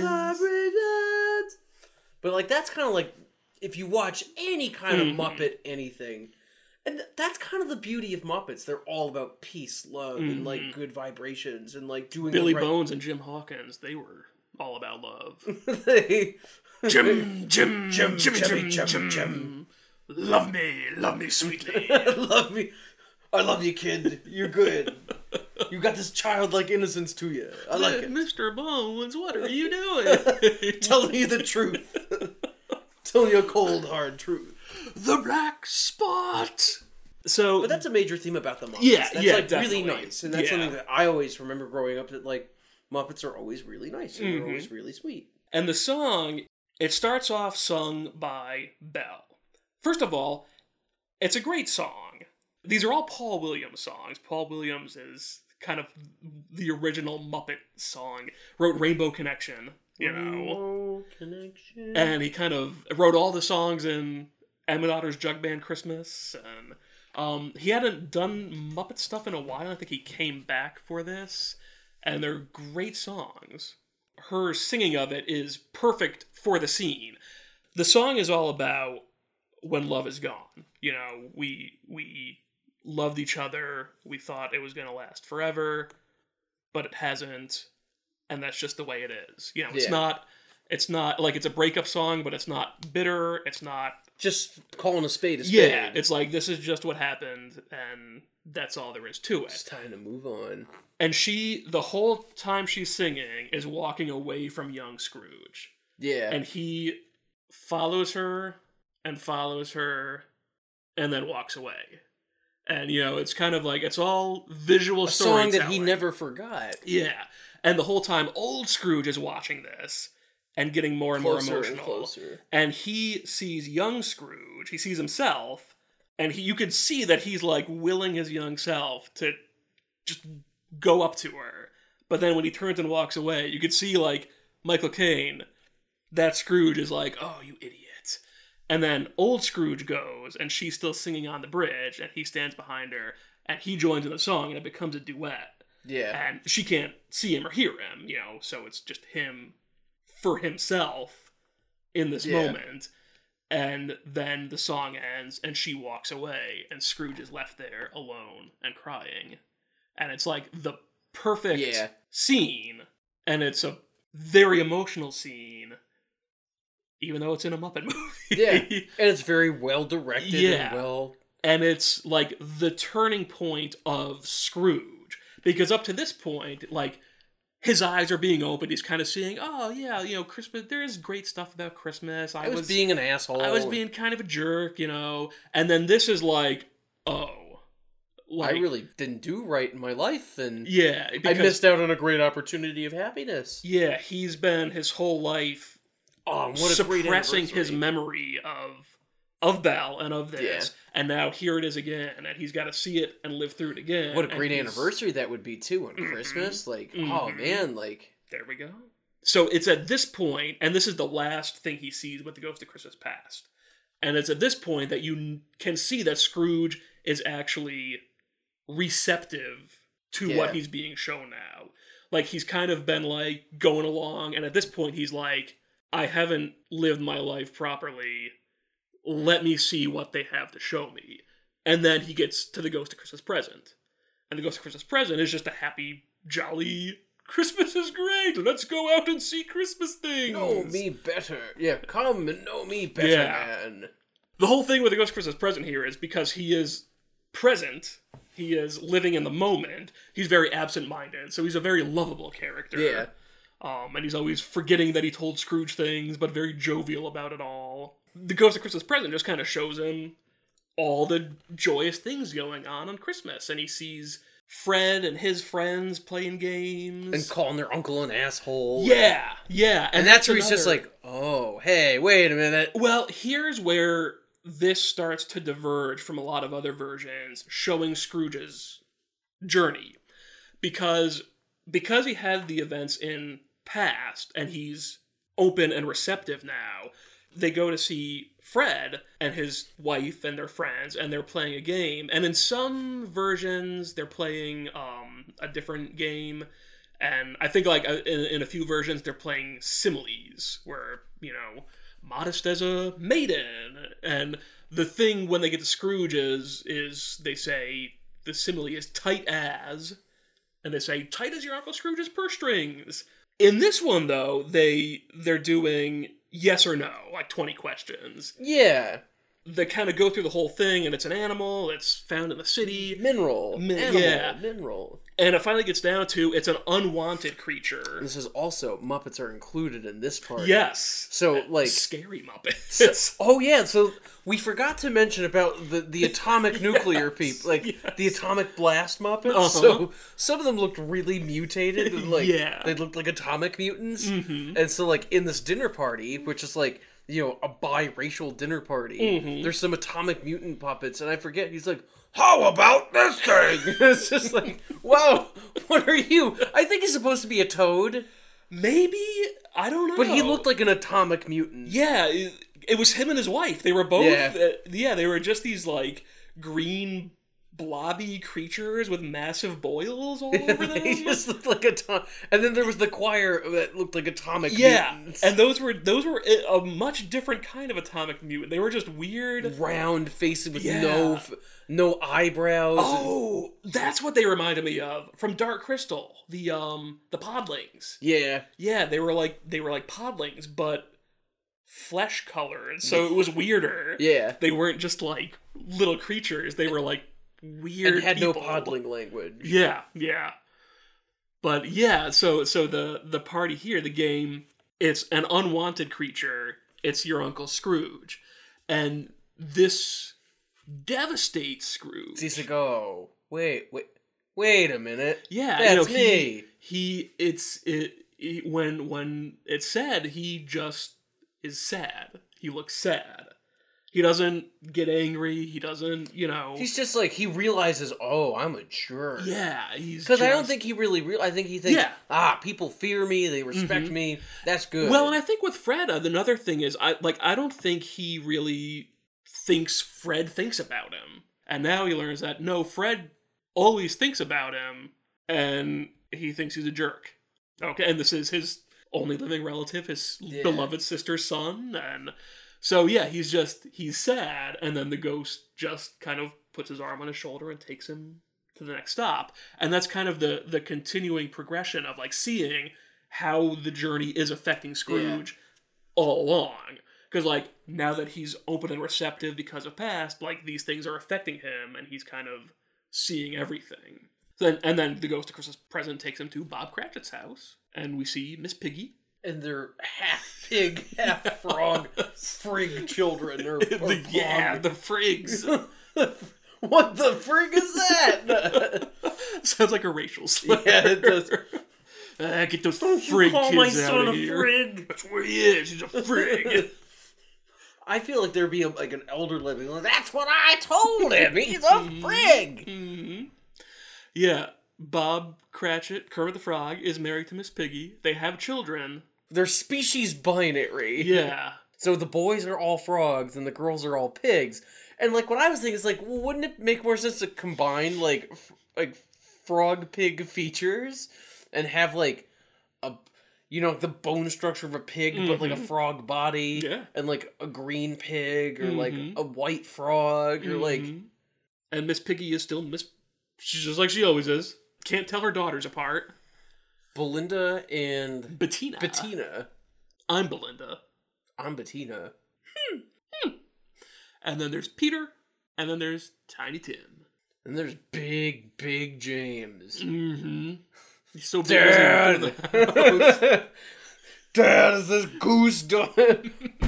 excitations. But, like, that's kind of like, if you watch any kind Mm-hmm. of Muppet anything, and th- that's kind of the beauty of Muppets. They're all about peace, love, and, like, Mhm. good vibrations, and, like, doing Billy the right... Bones and Jim Hawkins, they were all about love. they... Jim, Jim, Jim, Jimmy, Jimmy, Jim, Jim, Jim, Jim. Love me, love me sweetly. love me. I love you, kid. You're good. You got this childlike innocence to you. I like it. Mister Bones, what are you doing? Telling you the truth. Telling you a cold, hard truth. The black spot. So, But that's a major theme about the Muppets. Yeah, that's yeah, like definitely. really nice. And that's Yeah. something that I always remember growing up, that like Muppets are always really nice and Mhm. they're always really sweet. and the song, it starts off sung by Belle. First of all, it's a great song. These are all Paul Williams songs. Paul Williams is kind of the original Muppet song. Wrote Rainbow Connection, you know. Oh, connection. And he kind of wrote all the songs in Emmett Otter's Jug Band Christmas. And um, he hadn't done Muppet stuff in a while. I think he came back for this. And they're great songs. Her singing of it is perfect for the scene. The song is all about when love is gone. You know, we we loved each other. We thought it was going to last forever, but it hasn't. And that's just the way it is. You know, it's Yeah. not... It's not like it's a breakup song, but it's not bitter. It's not. Just calling a spade a spade. Yeah, it's like this is just what happened, and that's all there is to It's it. time to move on. And she, the whole time she's singing, is walking away from young Scrooge. Yeah. And he follows her and follows her and then walks away. And, you know, it's kind of like, it's all visual a song that he storytelling. never forgot. Yeah. And the whole time, old Scrooge is watching this and getting more and Closer more and emotional. closer. And he sees young Scrooge, he sees himself, and he, you could see that he's like willing his young self to just go up to her. But then when he turns and walks away, you could see like Michael Caine, that Scrooge is like, oh, you idiot. And then old Scrooge goes, and she's still singing on the bridge, and he stands behind her, and he joins in the song, and it becomes a duet. Yeah. And she can't see him or hear him, you know, so it's just him for himself in this Yeah. moment. And then the song ends, and she walks away, and Scrooge is left there alone and crying. And it's like the perfect Yeah. scene, and it's a very emotional scene, even though it's in a Muppet movie. Yeah. And it's very well directed Yeah. and well... And it's like the turning point of Scrooge. Because up to this point, like, his eyes are being opened. He's kind of seeing, oh, yeah, you know, Christmas, there is great stuff about Christmas. I, I was, being an asshole. I was being kind of a jerk, you know. And then this is like, oh. Like, I really didn't do right in my life, and yeah. I Because, missed out on a great opportunity of happiness. yeah, he's been his whole life Oh, what a great suppressing his anniversary. memory of of Belle and of this. Yeah. And now here it is again, and he's got to see it and live through it again. What a and great he's- anniversary that would be, too, on Christmas. Like, oh, Mhm. man, like... There we go. So it's at this point, and this is the last thing he sees with the Ghost of Christmas Past. And it's at this point that you n- can see that Scrooge is actually receptive to Yeah. what he's being shown now. Like, he's kind of been, like, going along, and at this point he's like, I haven't lived my life properly. Let me see what they have to show me. And then he gets to the Ghost of Christmas Present. And the Ghost of Christmas Present is just a happy, jolly, Christmas is great, let's go out and see Christmas things. Know me better. Yeah, come and know me better, Yeah. man. The whole thing with the Ghost of Christmas Present here is because he is present, he is living in the moment, he's very absent-minded, so he's a very lovable character. Yeah. Um, and he's always forgetting that he told Scrooge things, but very jovial about it all. The Ghost of Christmas Present just kind of shows him all the joyous things going on on Christmas, and he sees Fred and his friends playing games. And calling their uncle an asshole. Yeah, yeah. And, that's where he's just another- like, oh, hey, wait a minute. Well, here's where this starts to diverge from a lot of other versions showing Scrooge's journey. Because because he had the events in past and he's open and receptive now, they go to see Fred and his wife and their friends, and they're playing a game. And in some versions, they're playing um, a different game. And I think, like, in, in a few versions, they're playing similes, where, you know, modest as a maiden. And the thing when they get to Scrooge is, is they say the simile is tight as, and they say, tight as your Uncle Scrooge's purse strings. In this one, though, they, they're doing yes or no, like twenty questions. Yeah. They kind of go through the whole thing, and it's an animal, it's found in the city. Mineral. Min- Animal. yeah. Mineral. And it finally gets down to, it's an unwanted creature. This is also, Muppets are included in this part. Yes. So, like... Scary Muppets. Oh, yeah, so we forgot to mention about the, the atomic yes, nuclear people, like, yes. the atomic blast Muppets. Uh-huh. So, some of them looked really mutated, and, like, Yeah. they looked like atomic mutants. Mm-hmm. And so, like, in this dinner party, which is, like, you know, a biracial dinner party, Mm-hmm. there's some atomic mutant puppets, and I forget, he's like, how about this thing? It's just like, wow, what are you? I think he's supposed to be a toad. Maybe? I don't know. But he looked like an atomic mutant. Yeah, it, it was him and his wife. They were both... Yeah. Uh, yeah, they were just these, like, green... blobby creatures with massive boils all over them. They just looked like atom- and then there was the choir that looked like atomic yeah, mutants. and those were those were a a much different kind of atomic mutant. They were just weird, round faces with Yeah. no f- no eyebrows. Oh, that's what they reminded me of from Dark Crystal. The um the podlings. Yeah. Yeah, they were like they were like podlings, but flesh colored. So it was weirder. Yeah. They weren't just like little creatures. They were like weird. And had people. no podling language. Yeah, yeah. But yeah, so so the the party here, the game, it's an unwanted creature. It's your Uncle Scrooge, and this devastates Scrooge. He's like, oh, wait, wait, wait a minute. Yeah, that's you know, me. He, he it's it, it when when it's sad, he just is sad. He looks sad. He doesn't get angry. He doesn't, you know. He's just like, he realizes, oh, I'm a jerk. Yeah, he's Because I don't just- think he really, re- I think he thinks, Yeah. ah, people fear me, they respect Mhm. me, that's good. Well, and I think with Fred, uh, another thing is, I like I don't think he really thinks Fred thinks about him. And now he learns that, no, Fred always thinks about him, and he thinks he's a jerk. Okay, and this is his only living relative, his Yeah. beloved sister's son, and so yeah, he's just, he's sad, and then the ghost just kind of puts his arm on his shoulder and takes him to the next stop. And that's kind of the the continuing progression of like seeing how the journey is affecting Scrooge all along. Because like now that he's open and receptive because of past, like these things are affecting him, and he's kind of seeing everything. Then and then the Ghost of Christmas Present takes him to Bob Cratchit's house, and we see Miss Piggy. And they're half pig, half frog, frig children. Or, or The- yeah, pog. the Frigs. What the frig is that? Sounds like a racial slur. Yeah, it does. Ah, get those Don't you frig call kids my out son of a here. frig. That's what he is. He's a frig. I feel like there'd be a, like an elder living. Like, that's what I told him. He's a frig. hmm Yeah, Bob Cratchit, Kermit the Frog, is married to Miss Piggy. They have children. They're species binary. Yeah. So the boys are all frogs and the girls are all pigs. And like what I was thinking is like, well, wouldn't it make more sense to combine like f- like frog pig features and have like a you know the bone structure of a pig but like a Mhm. frog body Yeah. and like a green pig or like Mhm. a white frog or like Mhm. And Miss Piggy is still Miss... She's just like she always is. Can't tell her daughters apart. Belinda and Bettina. Bettina. I'm Belinda. I'm Bettina. And then there's Peter. And then there's Tiny Tim. And there's big, big James. Mm-hmm. He's so big. Dad! he's in the house. Dad, is this goose done?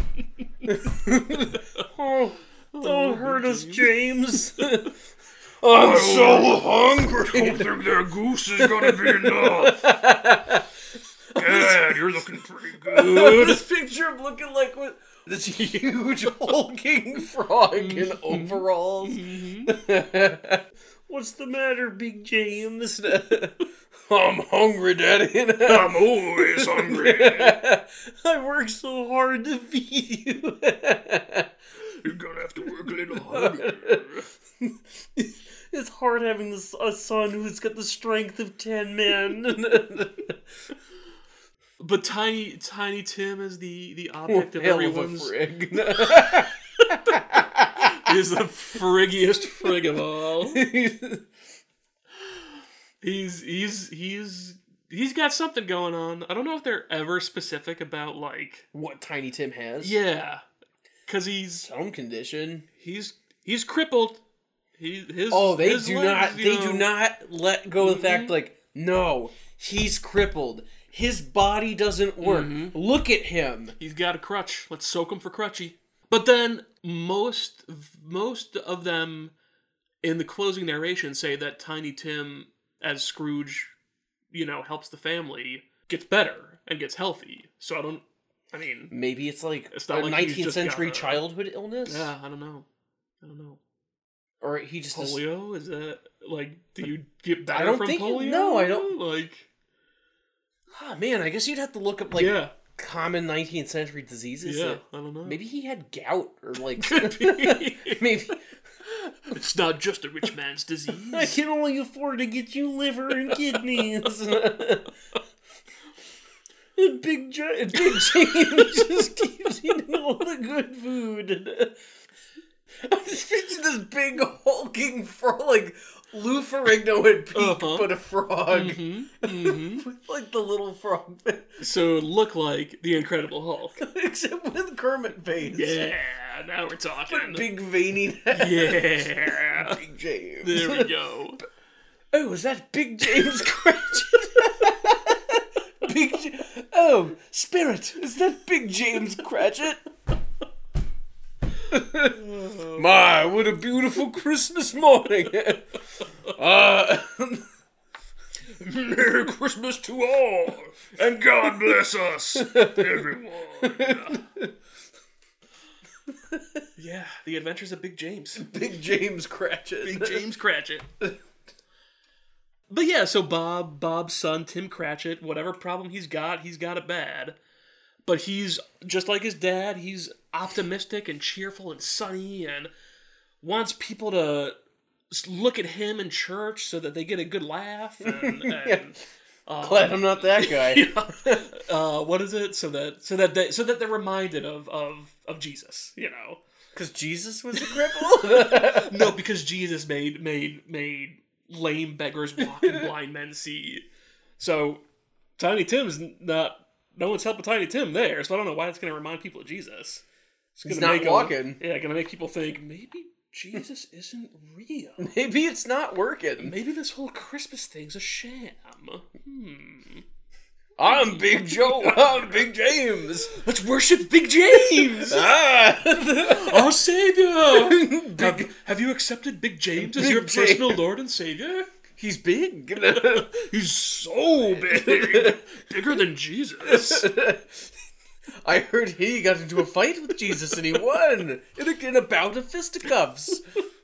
oh, don't hurt us, James. I'm so hungry. Don't think that goose is gonna be enough. Dad, you're looking pretty good. This picture of looking like what, this huge hulking frog in overalls. What's the matter, Big James? I'm hungry, Daddy. I'm always hungry. I work so hard to feed you. You're gonna have to work a little harder. It's hard having this, a son who's got the strength of ten men. But Tiny Tiny Tim is the, the object of Hell everyone's... of a frig. He's the friggiest frig of all. He's he's he's he's got something going on. I don't know if they're ever specific about like What Tiny Tim has? yeah, because he's Some condition. he's he's crippled. He his Oh, they his do legs, not. you They know, do not let go of the fact. Mhm. Like, no, he's crippled. His body doesn't work. Mhm. Look at him. He's got a crutch. Let's soak him for crutchy. But then most most of them in the closing narration say that Tiny Tim, as Scrooge, you know, helps the family, gets better and gets healthy. So I don't. I mean, Maybe it's like It's not a like he's nineteenth just century got a- childhood illness, yeah, I don't know. I don't know. or he just. Polio? Is that like? Do you get better I don't from think- polio? no, I don't- Like, Ah, man, I guess you'd have to look up like yeah, common nineteenth century diseases. yeah. that- I don't know. Maybe he had gout or like. Could be. Maybe It's not just a rich man's disease. I can only afford to get you liver and kidneys. And Big Gi- Big James just keeps eating all the good food. I'm just picturing this big hulking frog, like Lou Ferrigno at peak, Uh-huh. but a frog. Mhm, mhm. With like the little frog, So look like the Incredible Hulk. except with Kermit face. Yeah, now we're talking. But big veiny neck. Yeah. Big James. There we go. Oh, is that Big James Cratchit? Big J- Oh, Spirit, is that Big James Cratchit? My, what a beautiful Christmas morning. Uh, Merry Christmas to all, and God bless us, everyone. Yeah, The Adventures of Big James. Big James Cratchit. Big James Cratchit. But yeah, so Bob, Bob's son, Tim Cratchit, whatever problem he's got, he's got it bad. But he's, just like his dad, he's optimistic and cheerful and sunny and wants people to look at him in church so that they get a good laugh. And, and Yeah. uh, Glad I'm not that guy. yeah. uh, what is it? So that so that they so that they're reminded of of, of Jesus, you know. Because Jesus was a cripple? No, because Jesus made made made lame beggars walk and blind men see. So Tiny Tim's not. No one's helping Tiny Tim there, so I don't know why it's going to remind people of Jesus. It's He's gonna not make 'em- walking. yeah, going to make people think maybe Jesus isn't real. Maybe it's not working. Maybe this whole Christmas thing's a sham. Hmm. I'm Big Joe. I'm Big James. Let's worship Big James, Ah. our Savior. Big- have, have you accepted Big James as Big your James. personal Lord and Savior? He's big. He's so big, bigger than Jesus. I heard he got into a fight with Jesus and he won in a, in a bout of fisticuffs.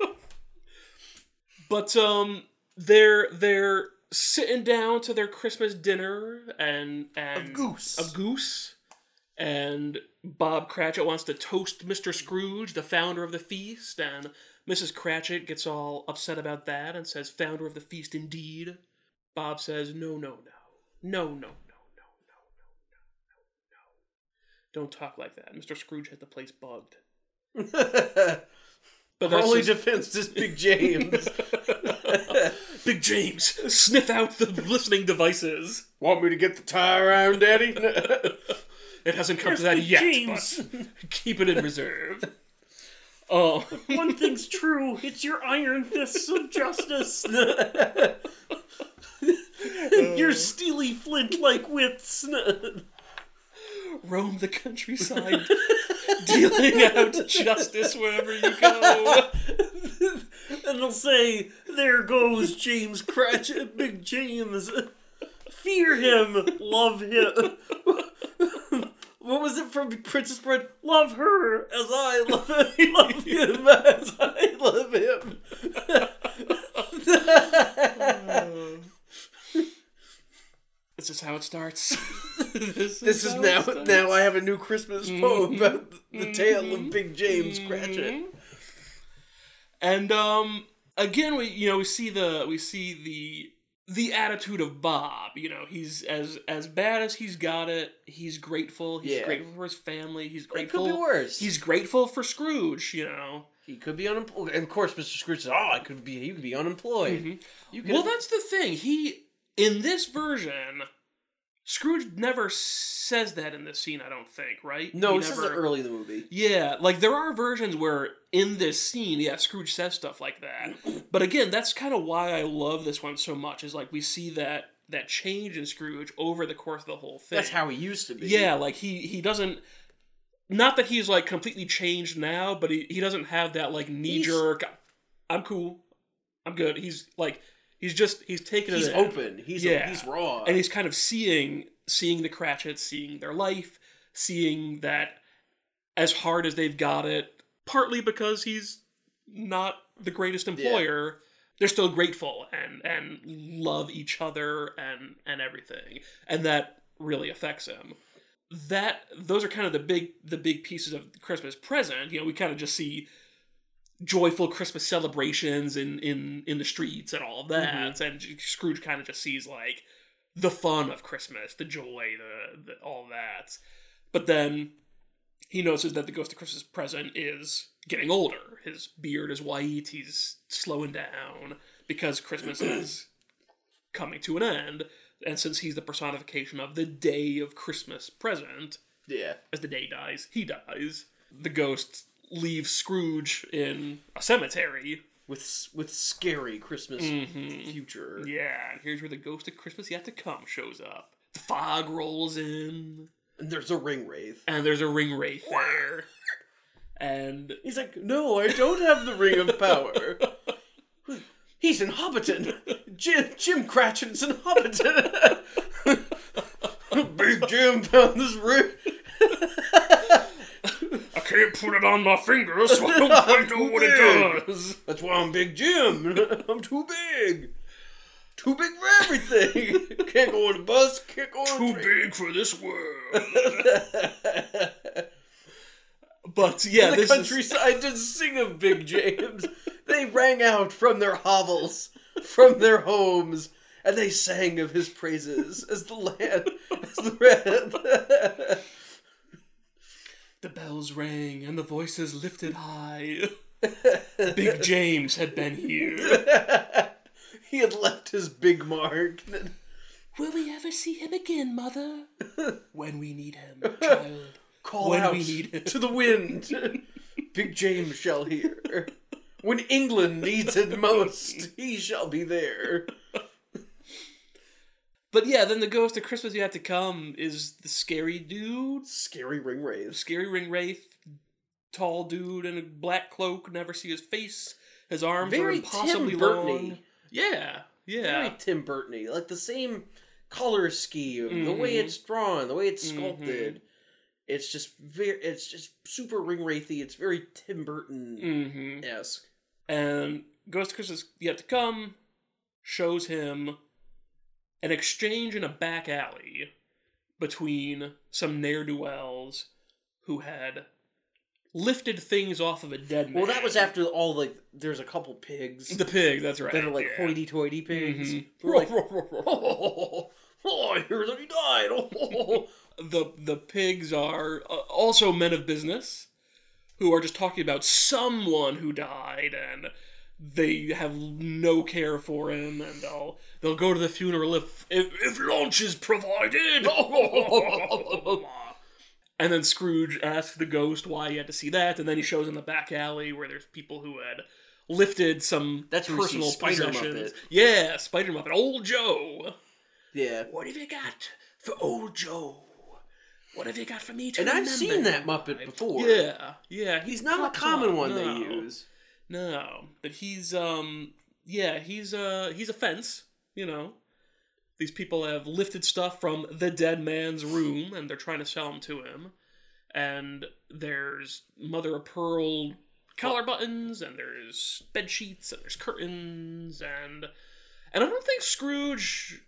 But um, they're they're sitting down to their Christmas dinner and and Of goose. a goose, and Bob Cratchit wants to toast Mister Scrooge, the founder of the feast, and Missus Cratchit gets all upset about that and says, "Founder of the feast, indeed." Bob says, "No, no, no, no, no, no, no, no, no, no, no, no. Don't talk like that." Mister Scrooge has the place bugged. But Our that's only just- defense is Big James. Big James, sniff out the listening devices. Want me to get the tie around, Daddy? It hasn't come Yes, to that Big yet, James. but keep it in reserve. Oh, One thing's true, it's your iron fists of justice. Your steely flint-like wits. roam the countryside, dealing out justice wherever you go. And they'll say, there goes James Cratchit, Big James. Fear him, love him. what was it from Princess Bride? Love her as I love him, love him as I love him. This is how it starts. this, This is how now. it starts. Now I have a new Christmas poem Mm-hmm. about the tale of Big James Cratchit. And um, again, we you know we see the we see the the attitude of Bob. You know, he's as as bad as he's got it. He's grateful. He's Yeah. grateful for his family. He's It grateful. could be worse. He's grateful for Scrooge. You know. He could be unemployed, and of course, Mister Scrooge says, "Oh, I could be. You could be unemployed." You could. Well, that's the thing. He in this version, Scrooge never says that in this scene. I don't think. Right? no, he he says it never- early in the movie. Yeah, like there are versions where in this scene, yeah, Scrooge says stuff like that. But again, that's kind of why I love this one so much. Is like we see that that change in Scrooge over the course of the whole thing. That's how he used to be. Yeah, like he he doesn't. Not that he's like completely changed now, but he, he doesn't have that like knee jerk. I'm cool. I'm good. He's like he's just he's taking he's it in. open. He's Yeah. he's raw, And he's kind of seeing seeing the Cratchits, seeing their life, seeing that as hard as they've got it, partly because he's not the greatest employer, they're still grateful and and love each other and and everything. And that really affects him. That those are kind of the big the big pieces of the Christmas present. You know, we kind of just see joyful Christmas celebrations in in in the streets and all of that. Mm-hmm. And Scrooge kind of just sees like the fun of Christmas, the joy, the, the all that. But then he notices that the Ghost of Christmas Present is getting older. His beard is white. He's slowing down because Christmas is coming to an end. And since he's the personification of the day of Christmas present, yeah. as the day dies, he dies. The ghost leaves Scrooge in a cemetery. With with scary Christmas Mm-hmm. future. Yeah, and here's where the Ghost of Christmas Yet to Come shows up. The fog rolls in, And there's a ring wraith. and there's a ring wraith there. And He's like, "No, I don't have the ring of power." He's in Hobbiton. Jim, Jim Cratchit's in Hobbiton. Big Jim found this ring. I can't put it on my finger, so I don't quite know what it does. That's why I'm Big Jim. I'm too big. Too big for everything. Can't go on a bus. Can't go on Too a train. big for this world. But yeah, The this is countryside did sing of Big James. They rang out from their hovels, from their homes, and they sang of his praises as the land, as the the bells rang and the voices lifted high. Big James had been here. He had left his big mark. Will we ever see him again, Mother? When we need him, child. Call When out we need him. to the wind. Big James shall hear. When England needs it most, he shall be there. But yeah, then the Ghost of Christmas Yet to Come is the scary dude, Scary ring wraiths. scary ring wraith, tall dude in a black cloak, never see his face. His arms Very are impossibly Tim long. Burton-y. Yeah, yeah. Very Tim Burton-y. Like the same color scheme, the way Mhm. it's drawn, the way it's sculpted. It's just very, it's just super ring wraithy. It's very Tim Burton esque. Mm-hmm. And Ghost of Christmas Yet to Come shows him an exchange in a back alley between some ne'er-do-wells who had lifted things off of a dead man. Well, that was after all, like, there's a couple pigs the pig, that's right. that are like yeah. hoity-toity pigs. Mhm. Who are like, oh, I hear that he died. Oh. the the pigs are uh, also men of business who are just talking about someone who died, and they have no care for him, and they'll they'll go to the funeral if if, if lunch is provided. And then Scrooge asks the ghost why he had to see that, and then he shows in the back alley where there's people who had lifted some That's where we see personal Spider possessions. Muppet. Yeah, Spider Muppet, Old Joe. Yeah. What have you got for Old Joe? What have you got for me to And I've remember? seen that Muppet before. Yeah, yeah. He's not pops a common up. one no. they use. No, but he's um, yeah, he's uh, he's a fence, you know. These people have lifted stuff from the dead man's room, and they're trying to sell them to him. And there's mother of pearl collar buttons, and there's bed sheets, and there's curtains, and and I don't think Scrooge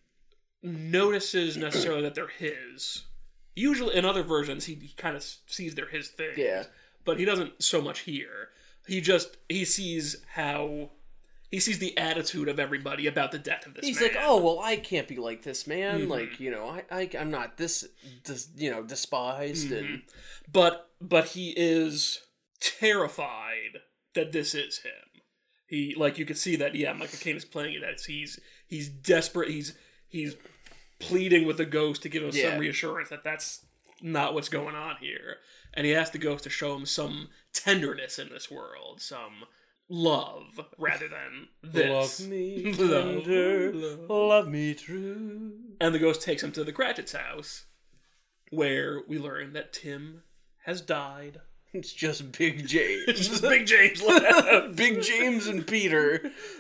notices necessarily that they're his. Usually, in other versions, he, he kind of sees they're his things. Yeah. But he doesn't so much here. He just, he sees how, he sees the attitude of everybody about the death of this He's man. like, oh, well, I can't be like this man. Mm-hmm. Like, you know, I, I, I'm not this, this you know, despised. Mm-hmm. And But, but he is terrified that this is him. He, like, you could see that, yeah, Michael Caine is playing it as he's, he's desperate, he's, he's pleading with the ghost to give him Yeah. some reassurance that that's not what's going on here. And he asks the ghost to show him some tenderness in this world, some love, rather than this. Love me Love, tender, love. love me true. And the ghost takes him to the Cratchit's house, where we learn that Tim has died. It's just Big James. It's just Big James left. Big James and Peter.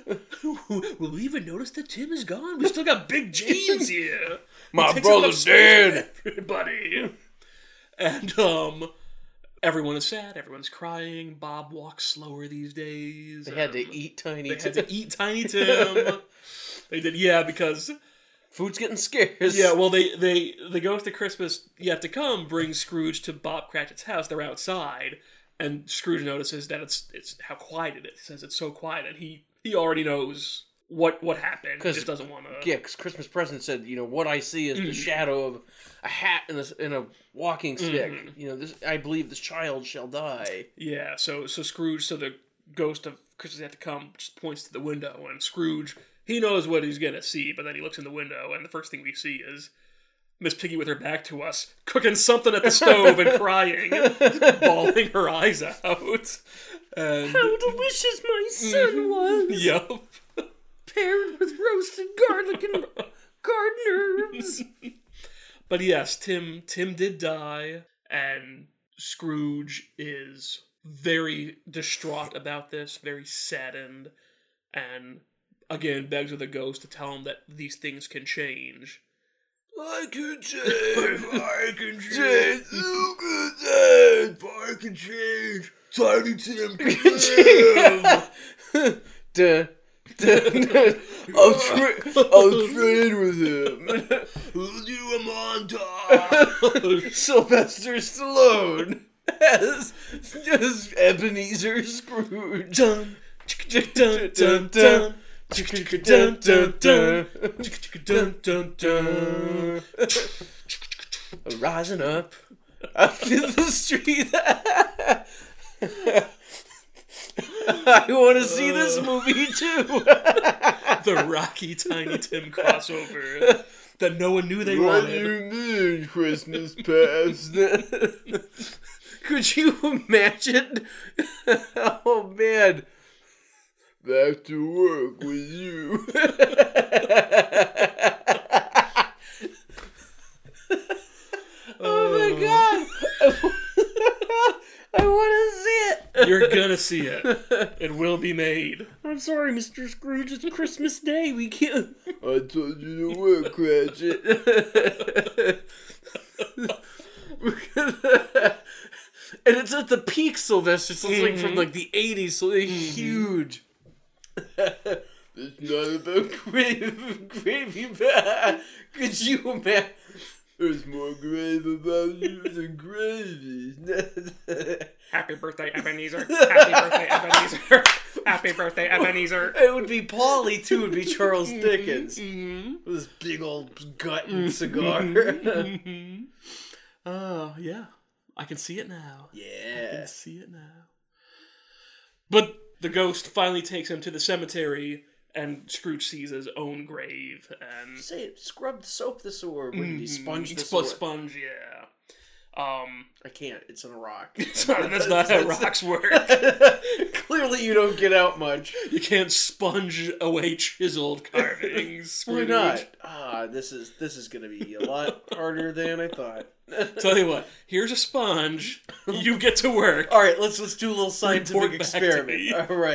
Will we even notice that Tim is gone? We still got Big James here. My He takes brother's him upstairs dead. with Everybody. And, um... everyone is sad. Everyone's crying. Bob walks slower these days. They had Um, to eat Tiny They Tim. had to eat Tiny Tim. They did, yeah, because Food's getting scarce. yeah. Well, they they the Ghost of Christmas Yet to Come brings Scrooge to Bob Cratchit's house. They're outside, and Scrooge notices that it's it's how quiet it is. He says it's so quiet, and he he already knows what what happened. He just doesn't want to. Yeah, because Christmas Present said, you know, what I see is the shadow of a hat and a, and a walking stick. Mm-hmm. You know, this I believe this child shall die. Yeah, so so Scrooge, so the Ghost of Christmas Yet to Come just points to the window, and Scrooge, he knows what he's gonna see, but then he looks in the window, and the first thing we see is Miss Piggy with her back to us, cooking something at the stove and crying, bawling her eyes out. And How delicious my son was! yup. Paired with roasted garlic and garden herbs. But yes, Tim Tim did die, and Scrooge is very distraught about this, very saddened, and again begs with the ghost to tell him that these things can change. I can change, I can change, you can change, I can change, Tiny Tim can live. Duh. I'll, tra- I'll train with him. We'll do a montage. Sylvester Stallone as just Ebenezer Scrooge. Dun, dun, dun, dun. Dun, dun, dun. Dun, dun, dun. Rising up up the street. I want to see this movie too. The Rocky Tiny Tim crossover that no one knew they What do wanted. you mean Christmas past? Could you imagine? Oh man. Back to work with you. Oh my god. I want to see it. You're gonna see it. It will be made. I'm sorry, Mister Scrooge. It's Christmas Day. We can't. I told you to work, Cratchit. And it's at the peak, Sylvester. So it's like from like the eighties, so they're huge. It's not about gravy, gravy. Could you imagine? There's more gravy about you than gravy. Happy birthday, Ebenezer. Happy birthday, Ebenezer. Happy birthday, Ebenezer. It would be Paulie too. It would be Charles Dickens. With this big old gut and cigar. Oh, yeah. I can see it now. I Yeah. can see it now. But the ghost finally takes him to the cemetery, and Scrooge sees his own grave, and Say it. Scrub soap this sword. When you sponge the Sp- sword. sponge, yeah. Um, I can't. It's in a rock. that's not, that's not how rocks work. Clearly, you don't get out much. You can't sponge away chiseled carvings. Why Scrooge. not? Ah, this is this is gonna be a lot harder than I thought. Tell you what, here's a sponge. You get to work. All right, let's let's do a little Report scientific back to experiment. me. All right,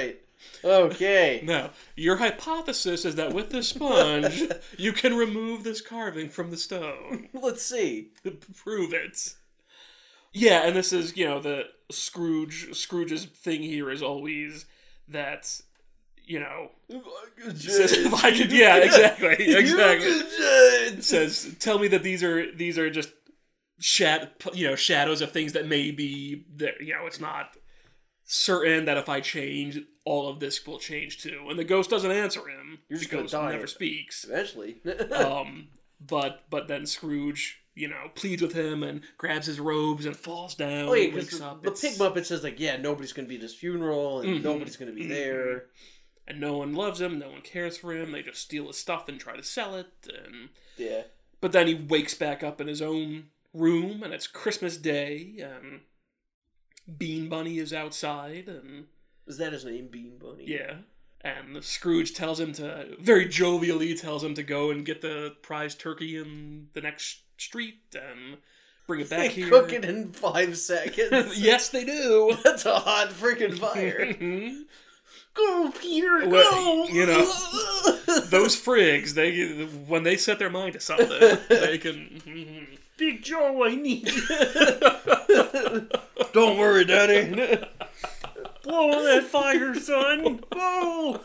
Okay. Now, your hypothesis is that with the sponge, you can remove this carving from the stone. Let's see. Prove it. Yeah, and this is, you know, the Scrooge, Scrooge's thing here is always that, you know, says, if I could, yeah, exactly, exactly. Says, tell me that these are, these are just shad, you know, shadows of things that may be there. You know, it's not certain that if I change, all of this will change too. And the ghost doesn't answer him. You're just the ghost gonna die never speaks. Eventually. um, but but then Scrooge, you know, pleads with him and grabs his robes and falls down. Oh yeah, and wakes because the, up. the It's- Pig Muppet says like, yeah, nobody's gonna be at this funeral and Mhm. nobody's gonna be Mhm. there. And no one loves him. No one cares for him. They just steal his stuff and try to sell it. And Yeah. but then he wakes back up in his own room, and it's Christmas Day, and Bean Bunny is outside, and Is that his name, Bean Bunny? yeah. And Scrooge tells him to, very jovially tells him to go and get the prize turkey in the next street and bring it back They here. cook it in five seconds. Yes, they do. That's a hot freaking fire. Go, Peter, go! Well, you know, those frigs, they when they set their mind to something, they can. Big Joe, I need you. Don't worry, Daddy. Blow on that fire, son. Blow.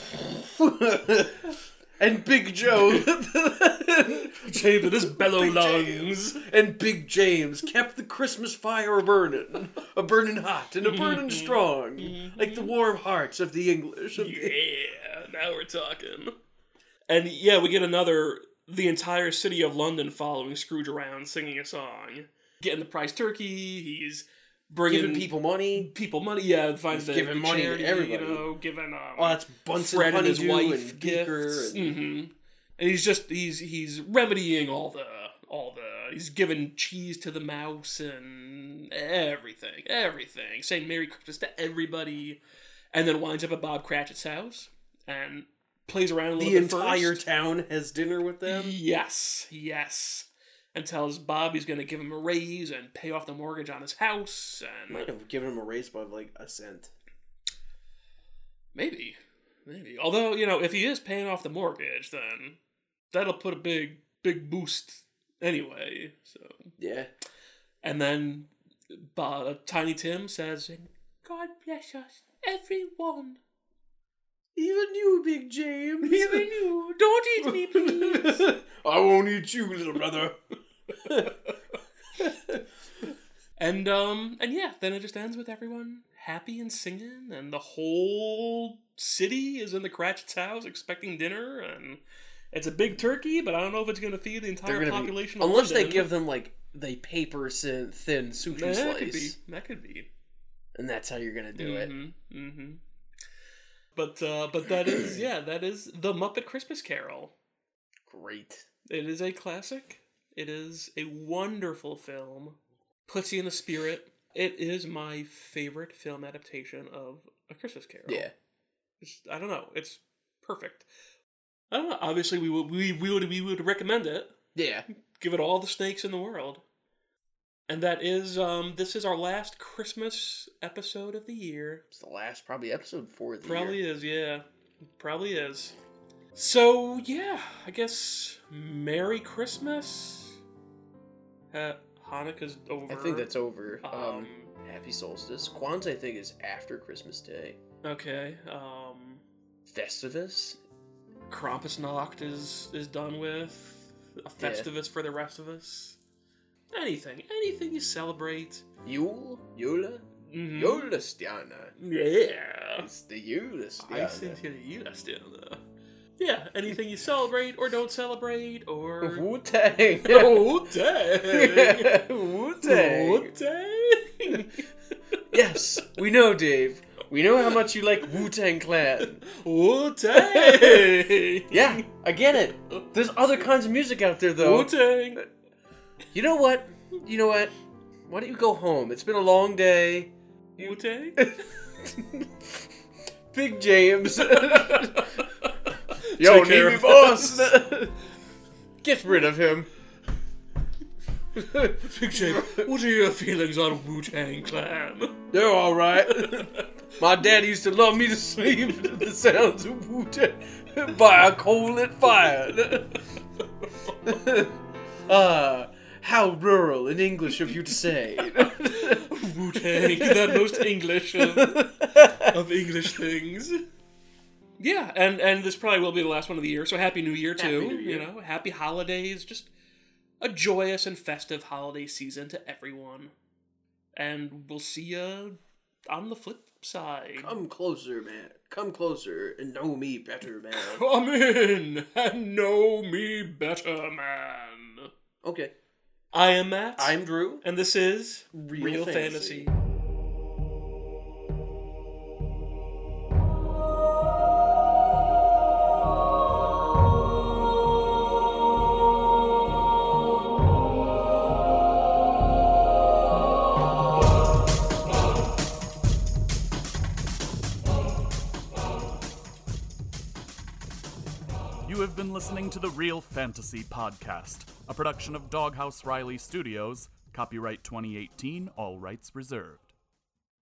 And Big Joe. James with his bellow Big lungs. James. And Big James kept the Christmas fire a burning. A burning hot and a burning strong. Like the warm hearts of the English. Yeah, now we're talking. And yeah, we get another, the entire city of London following Scrooge around singing a song. Getting the prize turkey, he's bringing Giving people money. people money, yeah, finds He's the giving money to charity, everybody. you know, giving um, Oh, that's Bunsen Fred and his Honeydew wife and Beaker. gifts. And... hmm And he's just he's he's remedying all the all the he's giving cheese to the mouse and everything, everything. Saying Merry Christmas to everybody, and then winds up at Bob Cratchit's house and plays around a little The bit entire first. town has dinner with them. Yes, yes. And tells Bob he's going to give him a raise and pay off the mortgage on his house. And Might have given him a raise by like a cent. maybe, maybe. Although, you know, if he is paying off the mortgage, then that'll put a big, big boost anyway. So Yeah. and then Bob, Tiny Tim says, "God bless us, everyone. Even you, Big James. Even you. Don't eat me, please." I won't eat you, little brother. And um and yeah, then it just ends with everyone happy and singing, and the whole city is in the Cratchit's house expecting dinner, and it's a big turkey, but I don't know if it's going to feed the entire They're gonna population. be, of unless London. they give them like they paper thin, thin sushi That slice, could be. That could be. and that's how you're gonna do it. Mm-hmm. Mm-hmm. But uh, but that is yeah, that is The Muppet Christmas Carol. Great. It is a classic. It is a wonderful film. Puts you in the spirit. It is my favorite film adaptation of A Christmas Carol. Yeah. It's, I don't know. It's perfect. I don't know. Obviously, we would we, we would we would recommend it. Yeah. Give it all the snakes in the world. And that is um this is our last Christmas episode of the year. It's the last probably episode four of the Probably year. is, yeah. Probably is. So yeah, I guess Merry Christmas. Uh, Hanukkah's over. I think that's over. Um, Um, Happy Solstice. Kwanzaa, I think, is after Christmas Day. Okay. Um, Festivus. Krampusnacht is is done with. A Festivus for the rest of us. Anything, anything you celebrate. Yule. Yule. Mm-hmm. Julestjärna. Yeah. It's the Julestjärna. I think you still. Yeah, anything you celebrate or don't celebrate or. Wu-Tang. Oh, dang! Wu-Tang. Wu-Tang! Yes, we know, Dave. We know how much you like Wu-Tang Clan. Wu-Tang! Yeah, I get it. There's other kinds of music out there, though. Wu-Tang! You know what? You know what? Why don't you go home? It's been a long day. You... Wu-Tang? Big James. Yo, Take need care me of boss. Get rid of him. Big Shape, what are your feelings on Wu-Tang Clan? They're all right. My dad used to love me to sleep to the sounds of Wu-Tang by a coal-lit fire. uh, how rural and English of you to say. Wu-Tang, that most English of, of English things. Yeah, and, and this probably will be the last one of the year, so Happy New Year, too. Happy New Year. You know, happy holidays, just a joyous and festive holiday season to everyone. And we'll see you on the flip side. Come closer, man. Come closer and know me better, man. Come in and know me better, man. Okay. I am Matt. I'm Drew. And this is Real, Real Fantasy. Fantasy. You have been listening to the Real Fantasy Podcast, a production of Doghouse Riley Studios, copyright twenty eighteen, all rights reserved.